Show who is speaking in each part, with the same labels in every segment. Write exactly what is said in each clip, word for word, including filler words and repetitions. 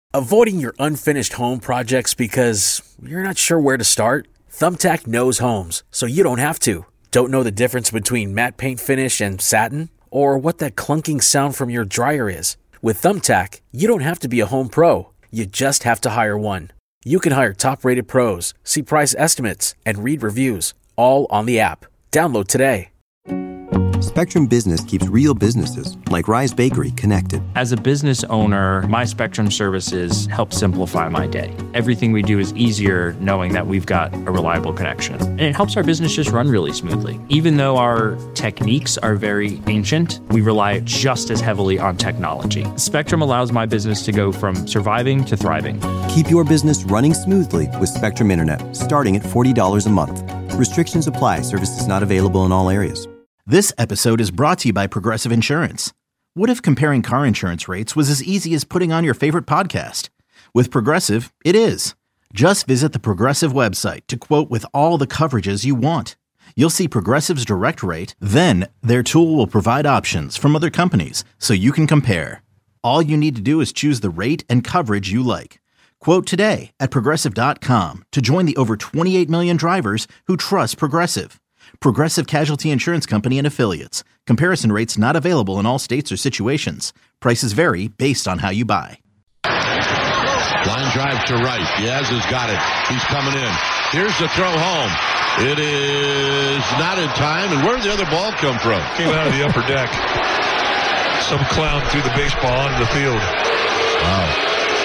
Speaker 1: Avoiding your unfinished home projects because you're not sure where to start? Thumbtack knows homes, so you don't have to. Don't know the difference between matte paint finish and satin? Or what that clunking sound from your dryer is? With Thumbtack, you don't have to be a home pro. You just have to hire one. You can hire top-rated pros, see price estimates, and read reviews, all on the app. Download today.
Speaker 2: Spectrum Business keeps real businesses, like Rise Bakery, connected.
Speaker 3: As a business owner, my Spectrum services help simplify my day. Everything we do is easier knowing that we've got a reliable connection. And it helps our business just run really smoothly. Even though our techniques are very ancient, we rely just as heavily on technology. Spectrum allows my business to go from surviving to thriving.
Speaker 2: Keep your business running smoothly with Spectrum Internet, starting at forty dollars a month. Restrictions apply. Services not available in all areas.
Speaker 4: This episode is brought to you by Progressive Insurance. What if comparing car insurance rates was as easy as putting on your favorite podcast? With Progressive, it is. Just visit the Progressive website to quote with all the coverages you want. You'll see Progressive's direct rate, then their tool will provide options from other companies so you can compare. All you need to do is choose the rate and coverage you like. Quote today at Progressive dot com to join the over twenty-eight million drivers who trust Progressive. Progressive Casualty Insurance Company and Affiliates. Comparison rates not available in all states or situations. Prices vary based on how you buy.
Speaker 5: Line drive to right. Yaz has got it. He's coming in. Here's the throw home. It is not in time. And where did the other ball come from?
Speaker 6: Came out of the upper deck. Some clown threw the baseball onto the field.
Speaker 5: Wow.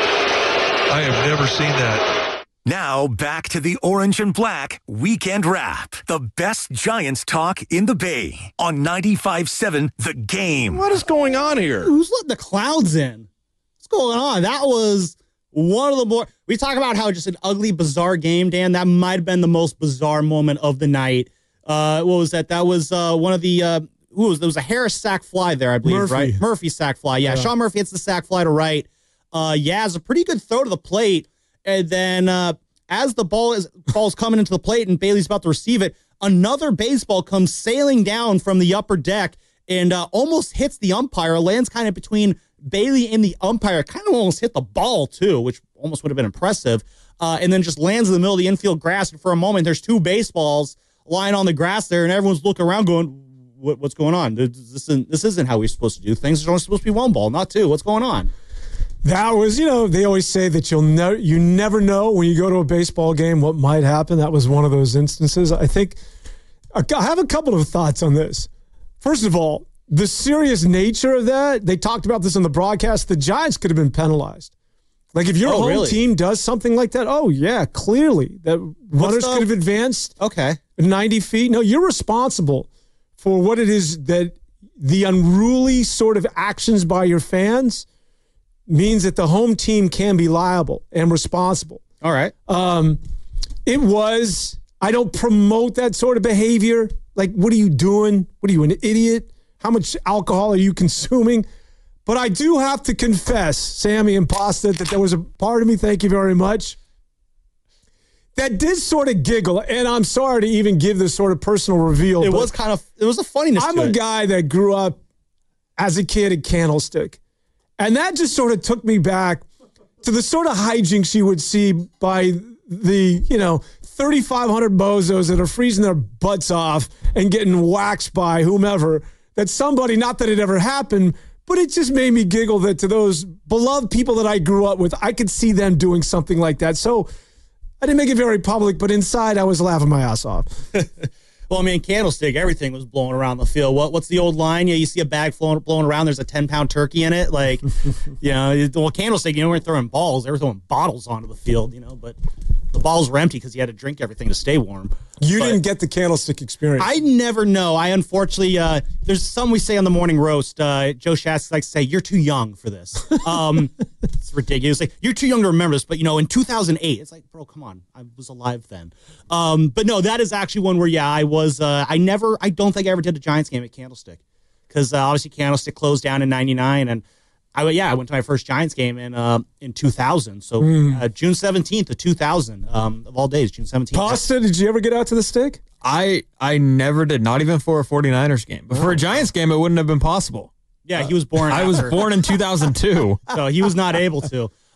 Speaker 6: I have never seen that.
Speaker 7: Now, back to the Orange and Black Weekend Wrap. The best Giants talk in the Bay on ninety-five point seven The Game.
Speaker 5: What is going on here?
Speaker 8: Who's letting the clouds in? What's going on? That was one of the more... We talk about how just an ugly, bizarre game, Dan. That might have been the most bizarre moment of the night. Uh, what was that? That was uh, one of the... Uh, who was There was a Harris sack fly there, I believe,
Speaker 9: Murphy.
Speaker 8: right? Murphy sack fly. Yeah, yeah, Sean Murphy hits the sack fly to right. Uh, Yaz, a pretty good throw to the plate. And then uh, as the ball is ball's coming into the plate and Bailey's about to receive it, another baseball comes sailing down from the upper deck and uh, almost hits the umpire, lands kind of between Bailey and the umpire, kind of almost hit the ball too, which almost would have been impressive, uh, and then just lands in the middle of the infield grass. And for a moment, there's two baseballs lying on the grass there, and everyone's looking around going, what, what's going on? This isn't, this isn't how we're supposed to do things. There's only supposed to be one ball, not two. What's going on?
Speaker 9: That was, you know, they always say that you'll never, you never know when you go to a baseball game what might happen. That was one of those instances. I think I have a couple of thoughts on this. First of all, the serious nature of that, they talked about this on the broadcast. The Giants could have been penalized. Like if your
Speaker 8: oh,
Speaker 9: home
Speaker 8: really?
Speaker 9: team does something like that, oh yeah, clearly that runners
Speaker 8: the,
Speaker 9: could have advanced.
Speaker 8: Okay,
Speaker 9: ninety feet. No, you're responsible for what it is that the unruly sort of actions by your fans means that the home team can be liable and responsible.
Speaker 8: All right.
Speaker 9: Um, it was, I don't promote that sort of behavior. Like, what are you doing? What are you, an idiot? How much alcohol are you consuming? But I do have to confess, Sammy and Pasta, that there was a part of me, thank you very much, that did sort of giggle. And I'm sorry to even give this sort of personal reveal.
Speaker 8: It was kind of, it was a funniness
Speaker 9: I'm
Speaker 8: to
Speaker 9: a
Speaker 8: it.
Speaker 9: guy that grew up as a kid at Candlestick. And that just sort of took me back to the sort of hijinks you would see by the, you know, thirty-five hundred bozos that are freezing their butts off and getting waxed by whomever. That somebody, not that it ever happened, but it just made me giggle that to those beloved people that I grew up with, I could see them doing something like that. So I didn't make it very public, but inside I was laughing my ass off.
Speaker 8: Well, I mean, Candlestick, everything was blowing around the field. What, what's the old line? Yeah, you see a bag flowing, blowing around, there's a ten-pound turkey in it. Like, you know, well, Candlestick, you know, we weren't throwing balls. They were throwing bottles onto the field, you know, but the balls were empty because you had to drink everything to stay warm.
Speaker 9: You
Speaker 8: but
Speaker 9: didn't get the Candlestick experience.
Speaker 8: I never know. I unfortunately, uh, there's some we say on the morning roast. Uh, Joe Shasky likes to say, you're too young for this. Um, it's ridiculous. Like, you're too young to remember this, but, you know, in two thousand eight, it's like, bro, come on. I was alive then. Um, but no, that is actually one where, yeah, I was, uh, I never, I don't think I ever did a Giants game at Candlestick because uh, obviously Candlestick closed down in ninety-nine and I yeah, I went to my first Giants game in uh, in two thousand. So mm. uh, June seventeenth of two thousand, um, of all days, June seventeenth.
Speaker 9: Pasta, did you ever get out to the stick?
Speaker 10: I I never did, not even for a 49ers game. But oh. for a Giants game, it wouldn't have been possible.
Speaker 8: Yeah, he was born
Speaker 10: I
Speaker 8: after.
Speaker 10: was born in two thousand two.
Speaker 8: So he was not able to.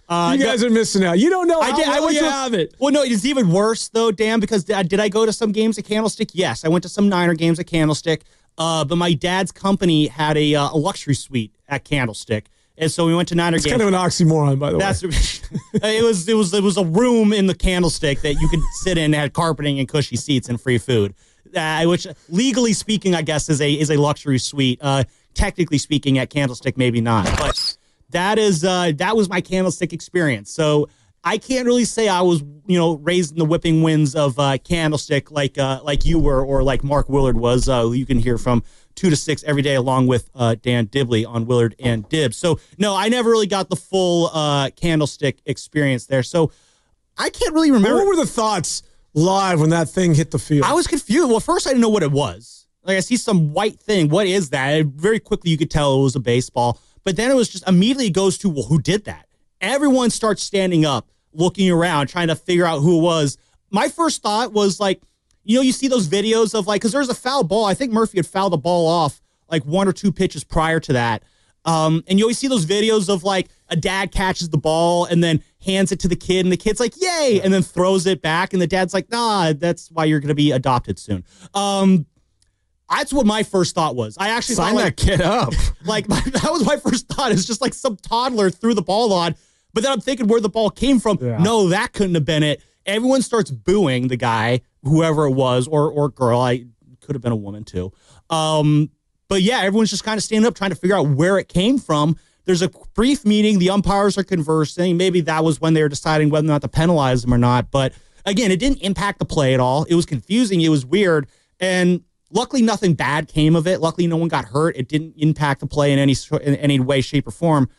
Speaker 8: Uh,
Speaker 9: you guys
Speaker 8: no,
Speaker 9: are missing out. You don't know how
Speaker 8: I did,
Speaker 9: well
Speaker 8: I went
Speaker 9: you
Speaker 8: to,
Speaker 9: have it.
Speaker 8: Well, no, it's even worse, though, Dan, because did I, did I go to some games at Candlestick? Yes, I went to some Niner games at Candlestick, uh, but my dad's company had a, uh, a luxury suite at Candlestick, and so we went to Niner
Speaker 9: it's
Speaker 8: games.
Speaker 9: It's kind of an oxymoron, by the
Speaker 8: That's,
Speaker 9: way.
Speaker 8: it was it was it was a room in the Candlestick that you could sit in, had carpeting and cushy seats and free food, uh, which legally speaking, I guess, is a is a luxury suite. Uh, technically speaking, at Candlestick, maybe not, but that is uh, that was my Candlestick experience. So I can't really say I was, you know, raised in the whipping winds of uh, Candlestick like uh, like you were, or like Mark Willard was, uh, who you can hear from two to six every day, along with uh, Dan Dibley on Willard and Dibs. So no, I never really got the full uh, Candlestick experience there. So I can't really remember.
Speaker 9: What were the thoughts live when that thing hit the field?
Speaker 8: I was confused. Well, first I didn't know what it was. Like, I see some white thing. What is that? And very quickly you could tell it was a baseball. But then it was just immediately goes to, well, who did that? Everyone starts standing up, looking around, trying to figure out who it was. My first thought was like, you know, you see those videos of like, because there's a foul ball. I think Murphy had fouled the ball off like one or two pitches prior to that. Um, and you always see those videos of like a dad catches the ball and then hands it to the kid, and the kid's like, yay, and then throws it back. And the dad's like, nah, that's why you're going to be adopted soon. Um, That's what my first thought was. I actually
Speaker 10: sign
Speaker 8: thought,
Speaker 10: that
Speaker 8: like,
Speaker 10: kid up.
Speaker 8: Like my, that was my first thought. It's just like some toddler threw the ball on. But then I'm thinking where the ball came from.
Speaker 9: Yeah.
Speaker 8: No, that couldn't have been it. Everyone starts booing the guy, whoever it was, or or girl. I could have been a woman too. Um, but yeah, everyone's just kind of standing up trying to figure out where it came from. There's a brief meeting. The umpires are conversing. Maybe that was when they were deciding whether or not to penalize them or not. But again, it didn't impact the play at all. It was confusing. It was weird. And luckily, nothing bad came of it. Luckily, no one got hurt. It didn't impact the play in any in any way, shape, or form.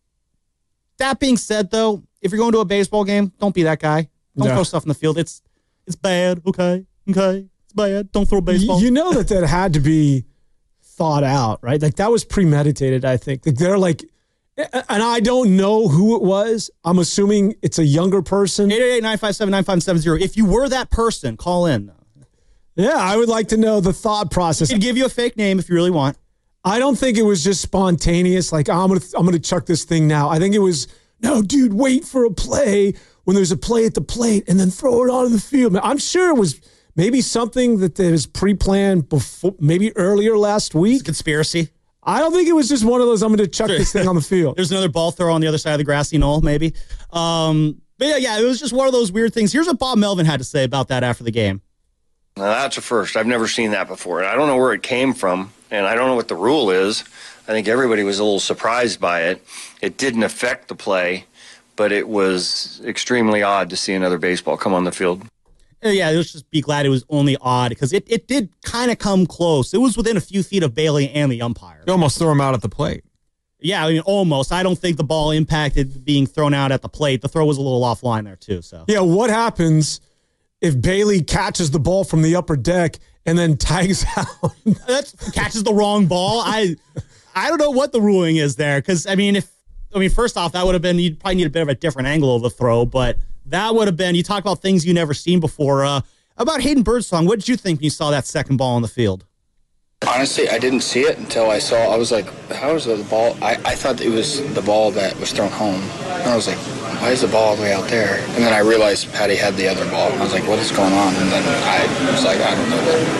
Speaker 8: That being said, though, if you're going to a baseball game, don't be that guy. Don't
Speaker 9: Yeah.
Speaker 8: throw stuff in the field. It's it's bad. Okay, okay, it's bad. Don't throw a baseball.
Speaker 9: You know that that had to be thought out, right? Like that was premeditated. I think like they're like, and I don't know who it was. I'm assuming it's a younger person.
Speaker 8: eight eight eight, nine five seven, nine five seven zero. If you were that person, call in.
Speaker 9: Yeah, I would like to know the thought process.
Speaker 8: I can give you a fake name if you really want.
Speaker 9: I don't think it was just spontaneous. Like, oh, I'm gonna, I'm gonna chuck this thing now. I think it was, no, dude, wait for a play when there's a play at the plate, and then throw it onto the field. I'm sure it was maybe something that was pre-planned before, maybe earlier last week.
Speaker 8: Conspiracy.
Speaker 9: I don't think it was just one of those. I'm gonna chuck this thing on the field.
Speaker 8: There's another ball throw on the other side of the grassy knoll, maybe. Um, but yeah, yeah, it was just one of those weird things. Here's what Bob Melvin had to say about that after the game.
Speaker 11: Now, that's a first. I've never seen that before. I don't know where it came from, and I don't know what the rule is. I think everybody was a little surprised by it. It didn't affect the play, but it was extremely odd to see another baseball come on the field.
Speaker 8: Yeah, let's just be glad it was only odd because it, it did kind of come close. It was within a few feet of Bailey and the umpire.
Speaker 10: You almost threw him out at the plate.
Speaker 8: Yeah, I mean, almost. I don't think the ball impacted being thrown out at the plate. The throw was a little offline there, too. So
Speaker 9: yeah, what happens if Bailey catches the ball from the upper deck and then tags out?
Speaker 8: That catches the wrong ball. I I don't know what the ruling is there because, I mean, if I mean, first off, that would have been, you'd probably need a bit of a different angle of the throw, but that would have been, you talk about things you never seen before. Uh, about Hayden Birdsong, what did you think when you saw that second ball on the field?
Speaker 12: Honestly, I didn't see it until I saw, I was like, how is the ball? I, I thought it was the ball that was thrown home. And I was like, why is the ball all the way out there? And then I realized Patty had the other ball. And I was like, what is going on? And then I was like, I don't know.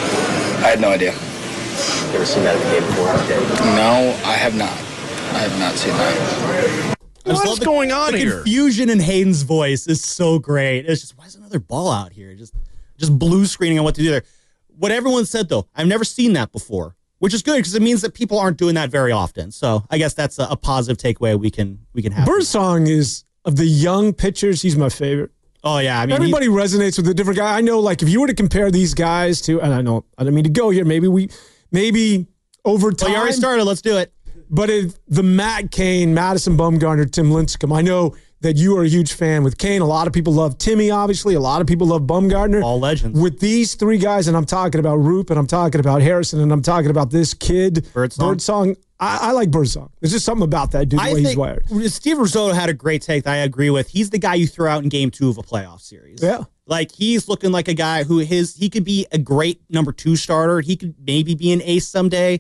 Speaker 12: I had no idea.
Speaker 13: You ever seen that in the game before?
Speaker 12: No, I have not. I have not seen that.
Speaker 8: What's the,
Speaker 5: going on
Speaker 8: the
Speaker 5: here?
Speaker 8: Confusion in Hayden's voice is so great. It's just, why is another ball out here? Just, just blue screening on what to do there. What everyone said, though, I've never seen that before, which is good because it means that people aren't doing that very often. So I guess that's a, a positive takeaway we can we can have.
Speaker 9: Birdsong is, of the young pitchers, he's my favorite.
Speaker 8: Oh, yeah. I mean,
Speaker 9: everybody he, resonates with a different guy. I know, like, if you were to compare these guys to, and I know, I don't mean to go here, maybe we, maybe over time.
Speaker 8: Well, you already started. Let's do it.
Speaker 9: But if the Matt Cain, Madison Bumgarner, Tim Lincecum, I know that you are a huge fan with Cain. A lot of people love Timmy, obviously. A lot of people love Bumgarner.
Speaker 8: All legends.
Speaker 9: With these three guys, and I'm talking about Roop, and I'm talking about Harrison, and I'm talking about this kid,
Speaker 8: Birdsong.
Speaker 9: Birdsong. I, I like Birdsong. There's just something about that dude, the
Speaker 8: I
Speaker 9: way
Speaker 8: think
Speaker 9: he's wired.
Speaker 8: Steve Risotto had a great take that I agree with. He's the guy you throw out in game two of a playoff series.
Speaker 9: Yeah.
Speaker 8: Like, he's looking like a guy who his he could be a great number two starter. He could maybe be an ace someday.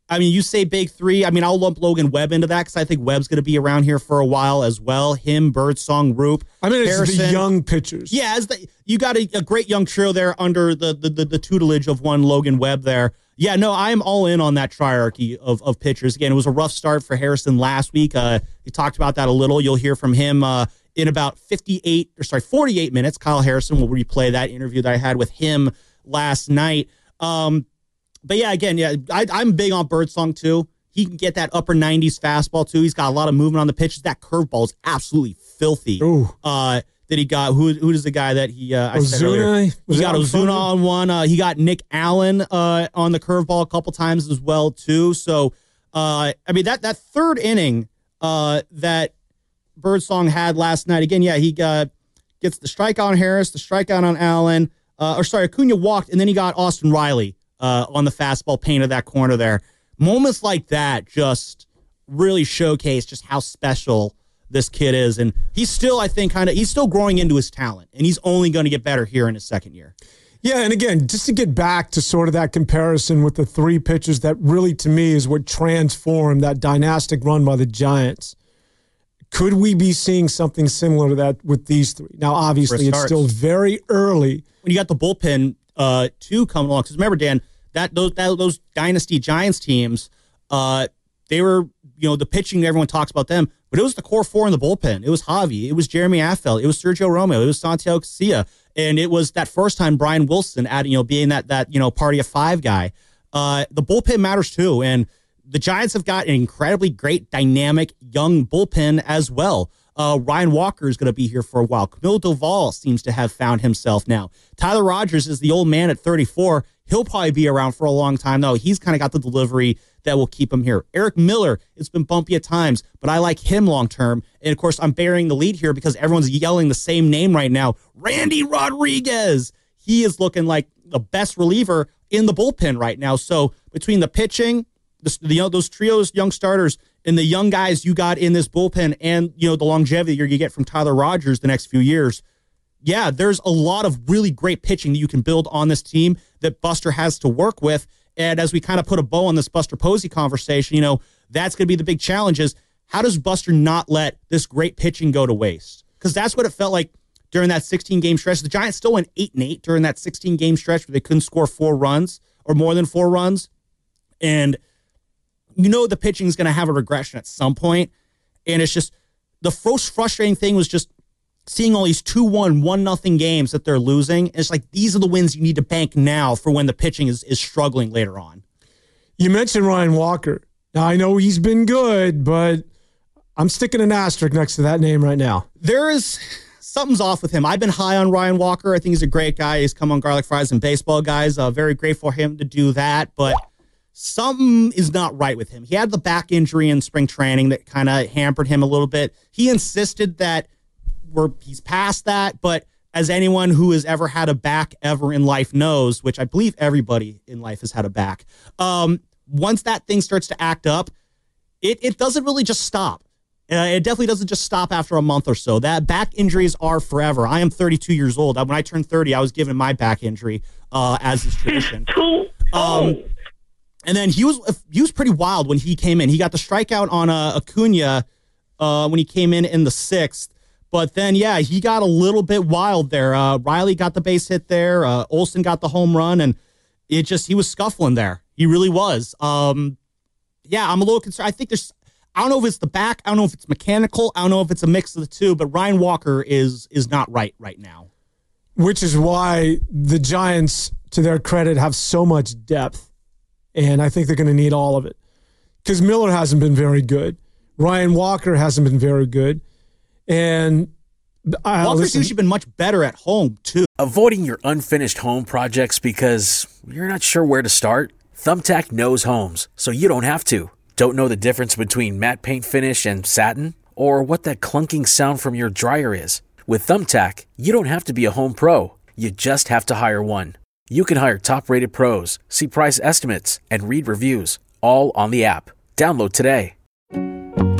Speaker 8: I mean, you say big three. I mean, I'll lump Logan Webb into that because I think Webb's going to be around here for a while as well. Him, Birdsong, Roop.
Speaker 9: I mean, it's
Speaker 8: Harrison.
Speaker 9: the young pitchers.
Speaker 8: Yeah, as the, you got a, a great young trio there under the, the the the tutelage of one Logan Webb there. Yeah, no, I'm all in on that triarchy of, of pitchers. Again, it was a rough start for Harrison last week. Uh, he talked about that a little. You'll hear from him uh, in about fifty-eight, or sorry, forty-eight minutes. Kyle Harrison will replay that interview that I had with him last night. Um, but yeah, again, yeah, I, I'm big on Birdsong too. He can get that upper nineties fastball too. He's got a lot of movement on the pitches. That curveball is absolutely filthy.
Speaker 9: Ooh.
Speaker 8: Uh, that he got. Who who is the guy that he? Uh, I said earlier.
Speaker 9: Ozuna? Was
Speaker 8: He
Speaker 9: that
Speaker 8: got
Speaker 9: on
Speaker 8: Ozuna
Speaker 9: Friday?
Speaker 8: on one. Uh, he got Nick Allen uh, on the curveball a couple times as well too. So, uh, I mean that that third inning uh, that Birdsong had last night. Again, yeah, he got gets the strikeout on Harris, the strikeout on Allen. Uh, or sorry, Acuna walked, and then he got Austin Riley uh, on the fastball, painted that corner there. Moments like that just really showcase just how special this kid is. And he's still, I think, kind of, he's still growing into his talent, and he's only going to get better here in his second year.
Speaker 9: Yeah, and again, just to get back to sort of that comparison with the three pitchers that really, to me, is what transformed that dynastic run by the Giants. Could we be seeing something similar to that with these three? Now, obviously, it's still very early.
Speaker 8: When you got the bullpen, uh, too, coming along, because remember, Dan, that those that, those dynasty Giants teams, uh, they were, you know, the pitching, everyone talks about them, but it was the core four in the bullpen. It was Javi, it was Jeremy Affeldt, it was Sergio Romeo, it was Santiago Casilla, and it was that first time Brian Wilson adding, you know, being that that you know party of five guy. Uh, the bullpen matters too, and the Giants have got an incredibly great, dynamic, young bullpen as well. Uh, Ryan Walker is going to be here for a while. Camilo Doval seems to have found himself now. Tyler Rogers is the old man at thirty-four. He'll probably be around for a long time, though. He's kind of got the delivery that will keep him here. Eric Miller, it's been bumpy at times, but I like him long-term. And, of course, I'm bearing the lead here because everyone's yelling the same name right now. Randy Rodriguez. He is looking like the best reliever in the bullpen right now. So between the pitching, the, the, you know, those trios, young starters, and the young guys you got in this bullpen and, you know, the longevity you're going to get from Tyler Rogers the next few years, yeah, there's a lot of really great pitching that you can build on this team that Buster has to work with. And as we kind of put a bow on this Buster Posey conversation, you know, that's going to be the big challenge is how does Buster not let this great pitching go to waste? Because that's what it felt like during that sixteen-game stretch. The Giants still went eight and eight during that sixteen-game stretch where they couldn't score four runs or more than four runs. And you know the pitching is going to have a regression at some point. And it's just the most frustrating thing was just seeing all these two one, one nothing games that they're losing. It's like these are the wins you need to bank now for when the pitching is, is struggling later on.
Speaker 9: You mentioned Ryan Walker. Now, I know he's been good, but I'm sticking an asterisk next to that name right now.
Speaker 8: There is something's off with him. I've been high on Ryan Walker. I think he's a great guy. He's come on Garlic Fries and Baseball Guys. Uh, very grateful for him to do that, but something is not right with him. He had the back injury in spring training that kind of hampered him a little bit. He insisted that we're, he's past that, but as anyone who has ever had a back ever in life knows, which I believe everybody in life has had a back, um, once that thing starts to act up, it, it doesn't really just stop. Uh, it definitely doesn't just stop after a month or so. That back injuries are forever. I am thirty-two years old. When I turned thirty, I was given my back injury uh, as is tradition. Um, and then he was he was pretty wild when he came in. He got the strikeout on uh, Acuna uh, when he came in in the sixth. But then, yeah, he got a little bit wild there. Uh, Riley got the base hit there. Uh, Olsen got the home run, and it just he was scuffling there. He really was. Um, yeah, I'm a little concerned. I think there's. I don't know if it's the back. I don't know if it's mechanical. I don't know if it's a mix of the two. But Ryan Walker is is not right right now.
Speaker 9: Which is why the Giants, to their credit, have so much depth, and I think they're going to need all of it. Because Miller hasn't been very good. Ryan Walker hasn't been very good. And uh,
Speaker 8: Walker's
Speaker 9: listen,
Speaker 8: usually been much better at home, too.
Speaker 1: Avoiding your unfinished home projects because you're not sure where to start? Thumbtack knows homes, so you don't have to. Don't know the difference between matte paint finish and satin? Or what that clunking sound from your dryer is? With Thumbtack, you don't have to be a home pro. You just have to hire one. You can hire top-rated pros, see price estimates, and read reviews, all on the app. Download today.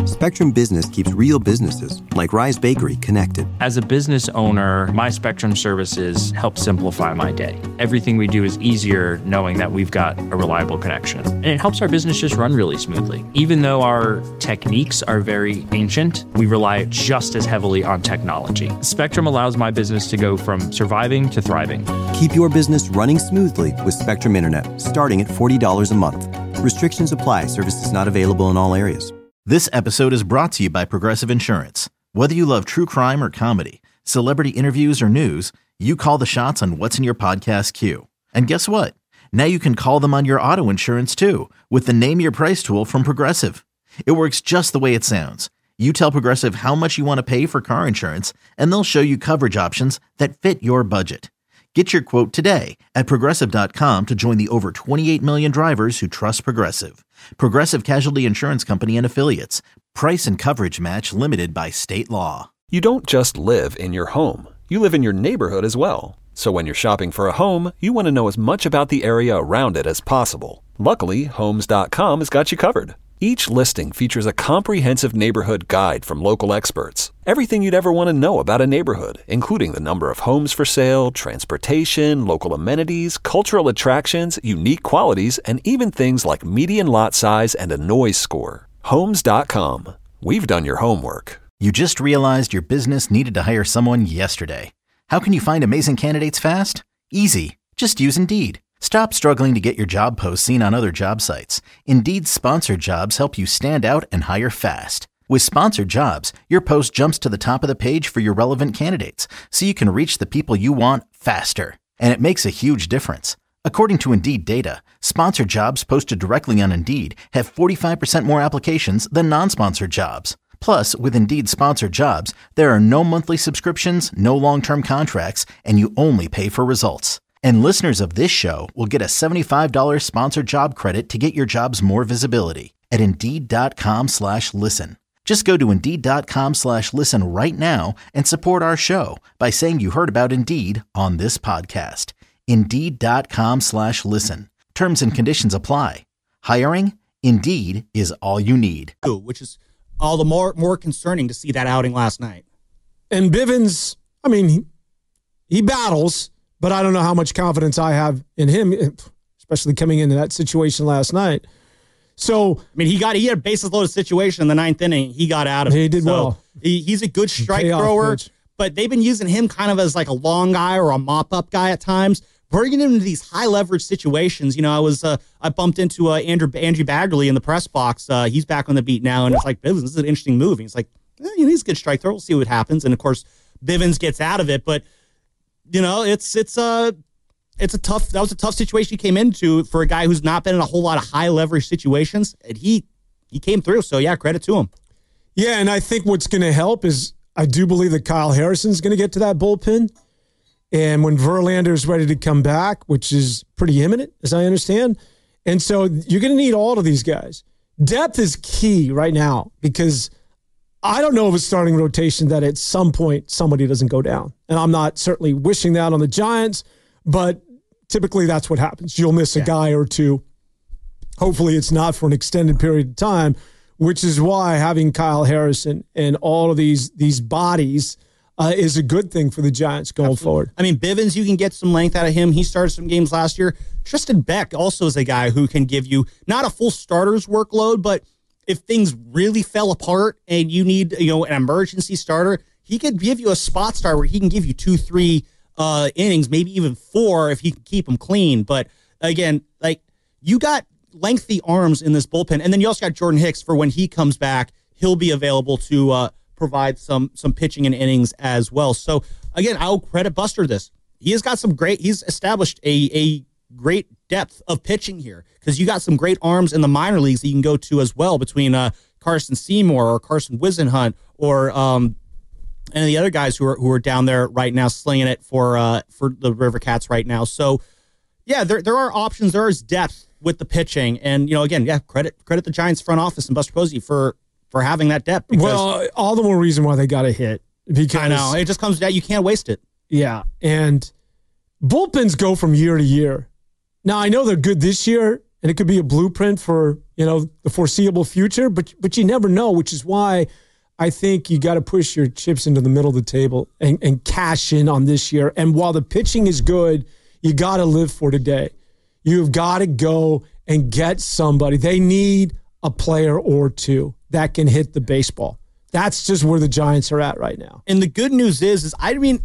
Speaker 2: Spectrum Business keeps real businesses, like Rise Bakery, connected.
Speaker 3: As a business owner, my Spectrum services help simplify my day. Everything we do is easier knowing that we've got a reliable connection. And it helps our business just run really smoothly. Even though our techniques are very ancient, we rely just as heavily on technology. Spectrum allows my business to go from surviving to thriving.
Speaker 2: Keep your business running smoothly with Spectrum Internet, starting at forty dollars a month. Restrictions apply. Services not available in all areas.
Speaker 4: This episode is brought to you by Progressive Insurance. Whether you love true crime or comedy, celebrity interviews or news, you call the shots on what's in your podcast queue. And guess what? Now you can call them on your auto insurance too with the Name Your Price tool from Progressive. It works just the way it sounds. You tell Progressive how much you want to pay for car insurance, and they'll show you coverage options that fit your budget. Get your quote today at Progressive dot com to join the over twenty-eight million drivers who trust Progressive. Progressive Casualty Insurance Company and Affiliates. Price and coverage match limited by state law.
Speaker 14: You don't just live in your home. You live in your neighborhood as well. So when you're shopping for a home, you want to know as much about the area around it as possible. Luckily, Homes dot com has got you covered. Each listing features a comprehensive neighborhood guide from local experts. Everything you'd ever want to know about a neighborhood, including the number of homes for sale, transportation, local amenities, cultural attractions, unique qualities, and even things like median lot size and a noise score. Homes dot com. We've done your homework.
Speaker 4: You just realized your business needed to hire someone yesterday. How can you find amazing candidates fast? Easy. Just use Indeed. Stop struggling to get your job posts seen on other job sites. Indeed's sponsored jobs help you stand out and hire fast. With sponsored jobs, your post jumps to the top of the page for your relevant candidates, so you can reach the people you want faster. And it makes a huge difference. According to Indeed data, sponsored jobs posted directly on Indeed have forty-five percent more applications than non-sponsored jobs. Plus, with Indeed sponsored jobs, there are no monthly subscriptions, no long-term contracts, and you only pay for results. And listeners of this show will get a seventy-five dollars sponsored job credit to get your jobs more visibility at Indeed.com slash listen. Just go to Indeed.com slash listen right now and support our show by saying you heard about Indeed on this podcast. Indeed.com slash listen. Terms and conditions apply. Hiring? Indeed is all you need.
Speaker 8: Which is all the more more concerning to see that outing last night.
Speaker 9: And Bivens, I mean, he, he battles, but I don't know how much confidence I have in him, especially coming into that situation last night. So,
Speaker 8: I mean, he got he had a bases loaded situation in the ninth inning. He got out of
Speaker 9: he
Speaker 8: it.
Speaker 9: He did
Speaker 8: so
Speaker 9: well.
Speaker 8: He, he's a good strike thrower,
Speaker 9: pitch.
Speaker 8: But they've been using him kind of as like a long guy or a mop up guy at times, bringing him into these high leverage situations. You know, I was uh, I bumped into uh, Andrew Andrew Baggerly in the press box. Uh, he's back on the beat now, and it's like, Bivens, this is an interesting move. And he's like, eh, you know, he's a good strike thrower. We'll see what happens. And of course, Bivens gets out of it, but you know, it's it's a uh, it's a tough. That was a tough situation he came into for a guy who's not been in a whole lot of high leverage situations, and he he came through. So yeah, credit to him.
Speaker 9: Yeah, and I think what's going to help is I do believe that Kyle Harrison's going to get to that bullpen, and when Verlander's ready to come back, which is pretty imminent, as I understand, and so you're going to need all of these guys. Depth is key right now because I don't know of a starting rotation that at some point somebody doesn't go down, and I'm not certainly wishing that on the Giants, but typically that's what happens. You'll miss a yeah. guy or two. Hopefully it's not for an extended period of time, which is why having Kyle Harrison and all of these these bodies uh, is a good thing for the Giants going Absolutely. forward.
Speaker 8: I mean, Bivens, you can get some length out of him. He started some games last year. Tristan Beck also is a guy who can give you not a full starter's workload, but if things really fell apart and you need, you know, an emergency starter, he could give you a spot start where he can give you two, three uh, innings, maybe even four if he can keep them clean. But again, like you got lengthy arms in this bullpen, and then you also got Jordan Hicks for when he comes back. He'll be available to uh, provide some some pitching and innings as well. So again, I'll credit Buster this. He has got some great. He's established a a great depth of pitching here because you got some great arms in the minor leagues that you can go to as well between uh, Carson Seymour or Carson Wisenhunt or um, and the other guys who are who are down there right now slinging it for uh, for the River Cats right now. So yeah, there there are options. There is depth with the pitching, and you know, again, yeah, credit credit the Giants front office and Buster Posey for for having that depth. Because,
Speaker 9: well, all the more reason why they got a hit because
Speaker 8: I know it just comes down. You can't waste it.
Speaker 9: Yeah, and bullpens go from year to year. Now I know they're good this year, and it could be a blueprint for, you know, the foreseeable future, but but you never know, which is why I think you got to push your chips into the middle of the table and, and cash in on this year. And while the pitching is good, you got to live for today. You've got to go and get somebody. They need a player or two that can hit the baseball. That's just where the Giants are at right now.
Speaker 8: And the good news is, is I mean,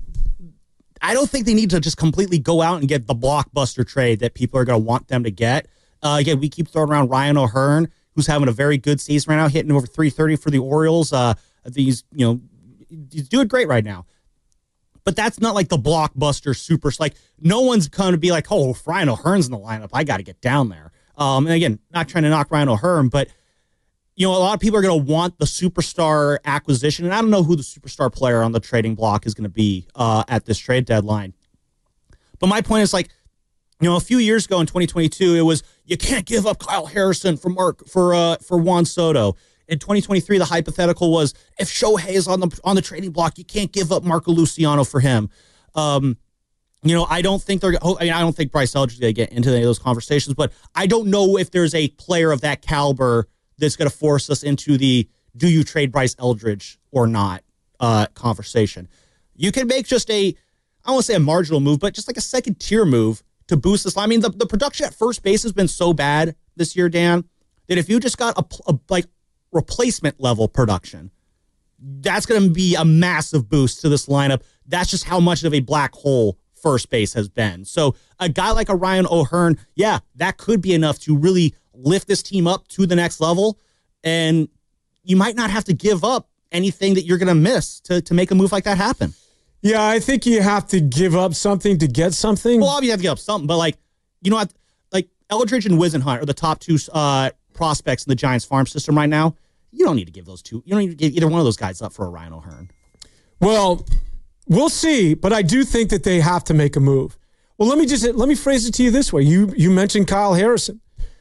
Speaker 8: I don't think they need to just completely go out and get the blockbuster trade that people are going to want them to get. Uh, again, we keep throwing around Ryan O'Hearn, who's having a very good season right now, hitting over three thirty for the Orioles. Uh, these, you know, he's doing great right now. But that's not like the blockbuster super. Like, no one's going to be like, oh, if Ryan O'Hearn's in the lineup, I got to get down there. Um, and again, not trying to knock Ryan O'Hearn, but you know, a lot of people are going to want the superstar acquisition, and I don't know who the superstar player on the trading block is going to be uh, at this trade deadline. But my point is, like, you know, a few years ago in twenty twenty-two, it was you can't give up Kyle Harrison for Mark for uh, for Juan Soto. In twenty twenty-three, the hypothetical was if Shohei is on the on the trading block, you can't give up Marco Luciano for him. Um, you know, I don't think they're. I mean, I don't think Bryce Eldridge is going to get into any of those conversations, but I don't know if there's a player of that caliber that's going to force us into the do you trade Bryce Eldridge or not uh, conversation. You can make just a, I don't want to say a marginal move, but just like a second tier move to boost this line. I mean, the, the production at first base has been so bad this year, Dan, that if you just got a, a like replacement level production, that's going to be a massive boost to this lineup. That's just how much of a black hole first base has been. So a guy like a Ryan O'Hearn, yeah, that could be enough to really lift this team up to the next level. And you might not have to give up anything that you're going to miss to, to make a move like that happen.
Speaker 9: Yeah, I think you have to give up something to get something.
Speaker 8: Well, obviously you have to give up something, but like, you know what? Like Eldridge and Wisenhunt are the top two uh, prospects in the Giants farm system right now. You don't need to give those two. You don't need to give either one of those guys up for a Ryan O'Hearn.
Speaker 9: Well, we'll see, but I do think that they have to make a move. Well, let me just let me phrase it to you this way. You you mentioned Kyle Harrison.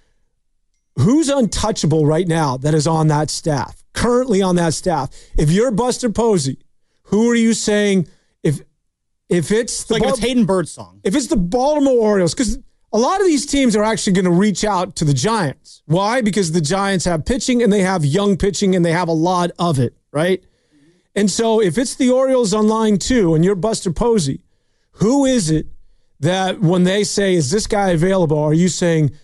Speaker 9: Who's untouchable right now that is on that staff, currently on that staff? If you're Buster Posey, who are you saying if if it's the
Speaker 8: like Bal- it's Hayden Birdsong?
Speaker 9: If it's the Baltimore Orioles, because a lot of these teams are actually going to reach out to the Giants. Why? Because the Giants have pitching and they have young pitching and they have a lot of it, right? And so if it's the Orioles on line two and you're Buster Posey, who is it that when they say, is this guy available, are you saying,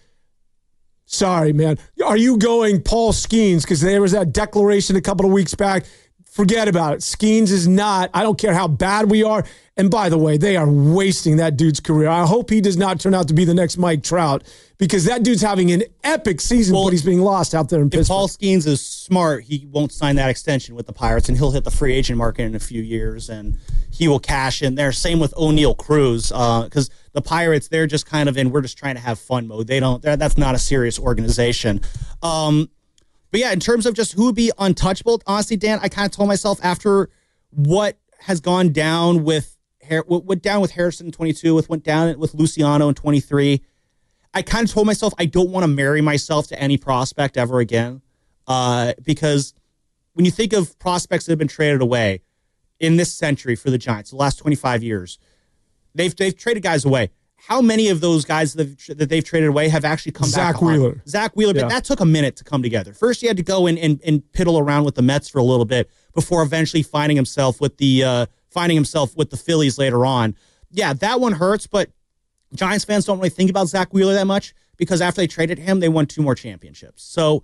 Speaker 9: sorry, man, are you going Paul Skeens? Because there was that declaration a couple of weeks back. Forget about it. Skeens is not. I don't care how bad we are. And by the way, they are wasting that dude's career. I hope he does not turn out to be the next Mike Trout because that dude's having an epic season, well, but he's being lost out there in Pittsburgh.
Speaker 8: If Paul Skeens is smart, he won't sign that extension with the Pirates, and he'll hit the free agent market in a few years, and he will cash in there. Same with O'Neal Cruz, because uh, the Pirates, they're just kind of in, we're just trying to have fun mode. They don't. That's not a serious organization. Um, But yeah, in terms of just who would be untouchable, honestly, Dan, I kind of told myself after what has gone down with what went down with Harrison in twenty-two, with went down with Luciano in twenty-three, I kind of told myself I don't want to marry myself to any prospect ever again, uh, because when you think of prospects that have been traded away in this century for the Giants, the last twenty-five years, they've they've traded guys away. How many of those guys that they've, that they've traded away have actually come
Speaker 9: Zach
Speaker 8: back?
Speaker 9: Zach Wheeler.
Speaker 8: Zach Wheeler,
Speaker 9: yeah.
Speaker 8: But that took a minute to come together. First, he had to go and, and, and piddle around with the Mets for a little bit before eventually finding himself with the uh, finding himself with the Phillies later on. Yeah, that one hurts, but Giants fans don't really think about Zach Wheeler that much because after they traded him, they won two more championships. So,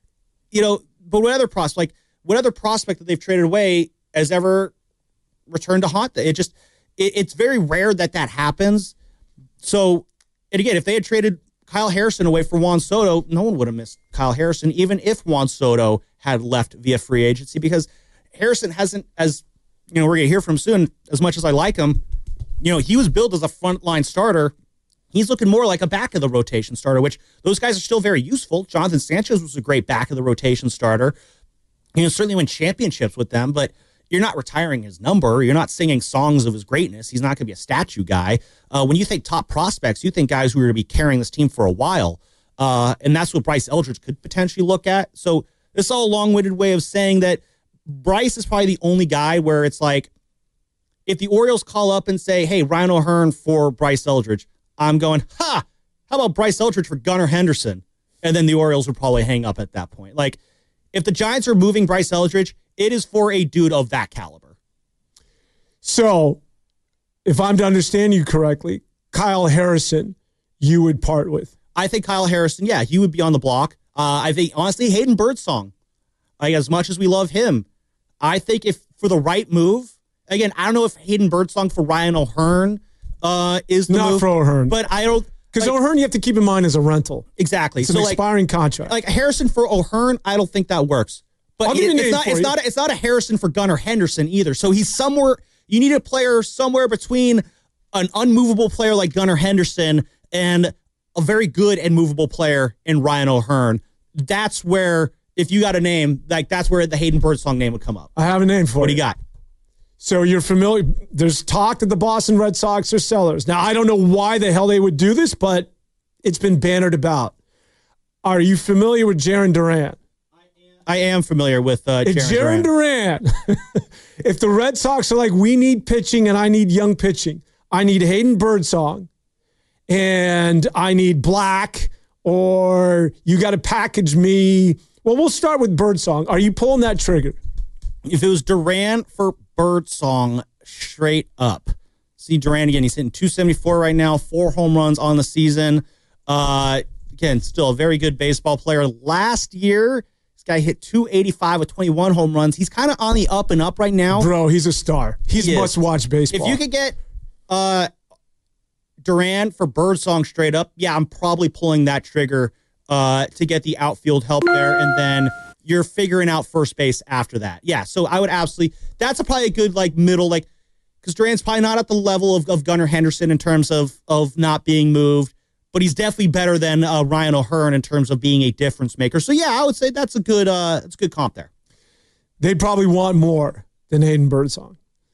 Speaker 8: you know, but what other prospect, like what other prospect that they've traded away has ever returned to haunt them? It just, it, it's very rare that that happens. So. And again, if they had traded Kyle Harrison away for Juan Soto, no one would have missed Kyle Harrison, even if Juan Soto had left via free agency, because Harrison hasn't, as you know, we're going to hear from soon, as much as I like him, you know, he was billed as a frontline starter. He's looking more like a back of the rotation starter, which those guys are still very useful. Jonathan Sanchez was a great back of the rotation starter. You know, certainly win championships with them, but you're not retiring his number. You're not singing songs of his greatness. He's not going to be a statue guy. Uh, when you think top prospects, you think guys who are going to be carrying this team for a while. Uh, and that's what Bryce Eldridge could potentially look at. So this is all a long-winded way of saying that Bryce is probably the only guy where it's like, if the Orioles call up and say, hey, Ryan O'Hearn for Bryce Eldridge, I'm going, ha, how about Bryce Eldridge for Gunnar Henderson? And then the Orioles would probably hang up at that point. Like, if the Giants are moving Bryce Eldridge, it is for a dude of that caliber.
Speaker 9: So, if I'm to understand you correctly, Kyle Harrison, you would part with.
Speaker 8: I think Kyle Harrison, yeah, he would be on the block. Uh, I think, honestly, Hayden Birdsong, like, as much as we love him, I think if for the right move, again, I don't know if Hayden Birdsong for Ryan O'Hearn uh, is the
Speaker 9: Not
Speaker 8: move.
Speaker 9: for O'Hearn.
Speaker 8: But I don't...
Speaker 9: Because
Speaker 8: like,
Speaker 9: O'Hearn, you have to keep in mind, is a rental.
Speaker 8: Exactly.
Speaker 9: It's an
Speaker 8: so
Speaker 9: expiring
Speaker 8: like,
Speaker 9: contract.
Speaker 8: Like Harrison for O'Hearn, I don't think that works. But it, it's, not, it's, not, it's not a Harrison for Gunnar Henderson either. So he's somewhere, you need a player somewhere between an unmovable player like Gunnar Henderson and a very good and movable player in Ryan O'Hearn. That's where, if you got a name, like that's where the Hayden Birdsong name would come up.
Speaker 9: I have a name for
Speaker 8: what
Speaker 9: you.
Speaker 8: What do you got?
Speaker 9: So you're familiar, there's talk that the Boston Red Sox are sellers. Now, I don't know why the hell they would do this, but it's been bannered about. Are you familiar with Jarren Duran?
Speaker 8: I am familiar with uh,
Speaker 9: if Jarren Duran. If the Red Sox are like, we need pitching and I need young pitching, I need Hayden Birdsong and I need Black, or you got to package me. Well, we'll start with Birdsong. Are you pulling that trigger?
Speaker 8: If it was Duran for Birdsong, straight up. See Duran again. He's hitting two seventy-four right now, four home runs on the season. Uh, again, still a very good baseball player. Last year, this guy hit two eighty-five with twenty-one home runs. He's kind of on the up and up right now.
Speaker 9: Bro, he's a star. He's
Speaker 8: he
Speaker 9: must-watch baseball.
Speaker 8: If you could get uh, Duran for Birdsong straight up, yeah, I'm probably pulling that trigger uh, to get the outfield help there, and then you're figuring out first base after that. Yeah, so I would absolutely, that's a probably a good like middle, like, because Duran's probably not at the level of, of Gunnar Henderson in terms of of not being moved, but he's definitely better than uh, Ryan O'Hearn in terms of being a difference maker. So yeah, I would say that's a good uh, that's a good comp there.
Speaker 9: They probably want more than Hayden Birdsong.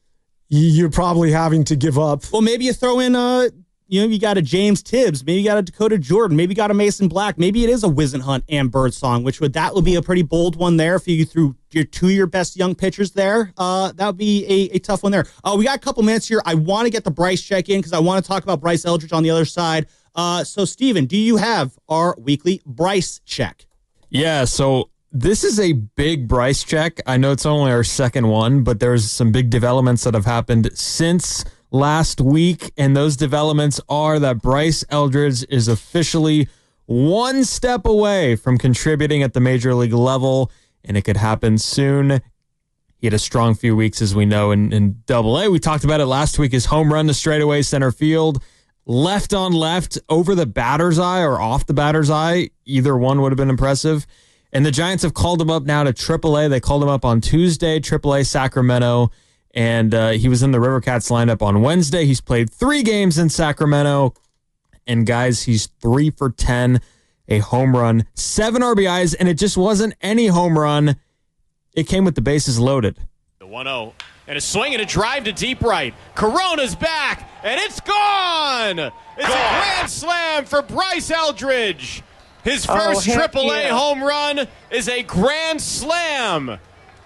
Speaker 9: You're probably having to give up.
Speaker 8: Well, maybe you throw in uh you know, you got a James Tibbs, maybe you got a Dakota Jordan, maybe you got a Mason Black, maybe it is a Whisenhunt and Birdsong, which would that would be a pretty bold one there if you threw your two of your best young pitchers there. Uh, that would be a, a tough one there. Uh, we got a couple minutes here. I want to get the Bryce check in because I want to talk about Bryce Eldridge on the other side. Uh, so, Steven, do you have our weekly Bryce check?
Speaker 10: Yeah, so this is a big Bryce check. I know it's only our second one, but there's some big developments that have happened since last week, and those developments are that Bryce Eldridge is officially one step away from contributing at the major league level, and it could happen soon. He had a strong few weeks, as we know, in, in Double A. We talked about it last week, his home run to straightaway center field, left on left, over the batter's eye or off the batter's eye. Either one would have been impressive. And the Giants have called him up now to Triple A. They called him up on Tuesday, Triple A Sacramento. And uh, he was in the River Cats lineup on Wednesday. He's played three games in Sacramento. And guys, he's three for ten, a home run, seven R B Is, and it just wasn't any home run. It came with the bases loaded.
Speaker 15: The one oh, and a swing and a drive to deep right. Corona's back, and it's gone! It's gone. A grand slam for Bryce Eldridge. His first
Speaker 16: oh,
Speaker 15: Triple A
Speaker 16: yeah.
Speaker 15: home run is a grand slam.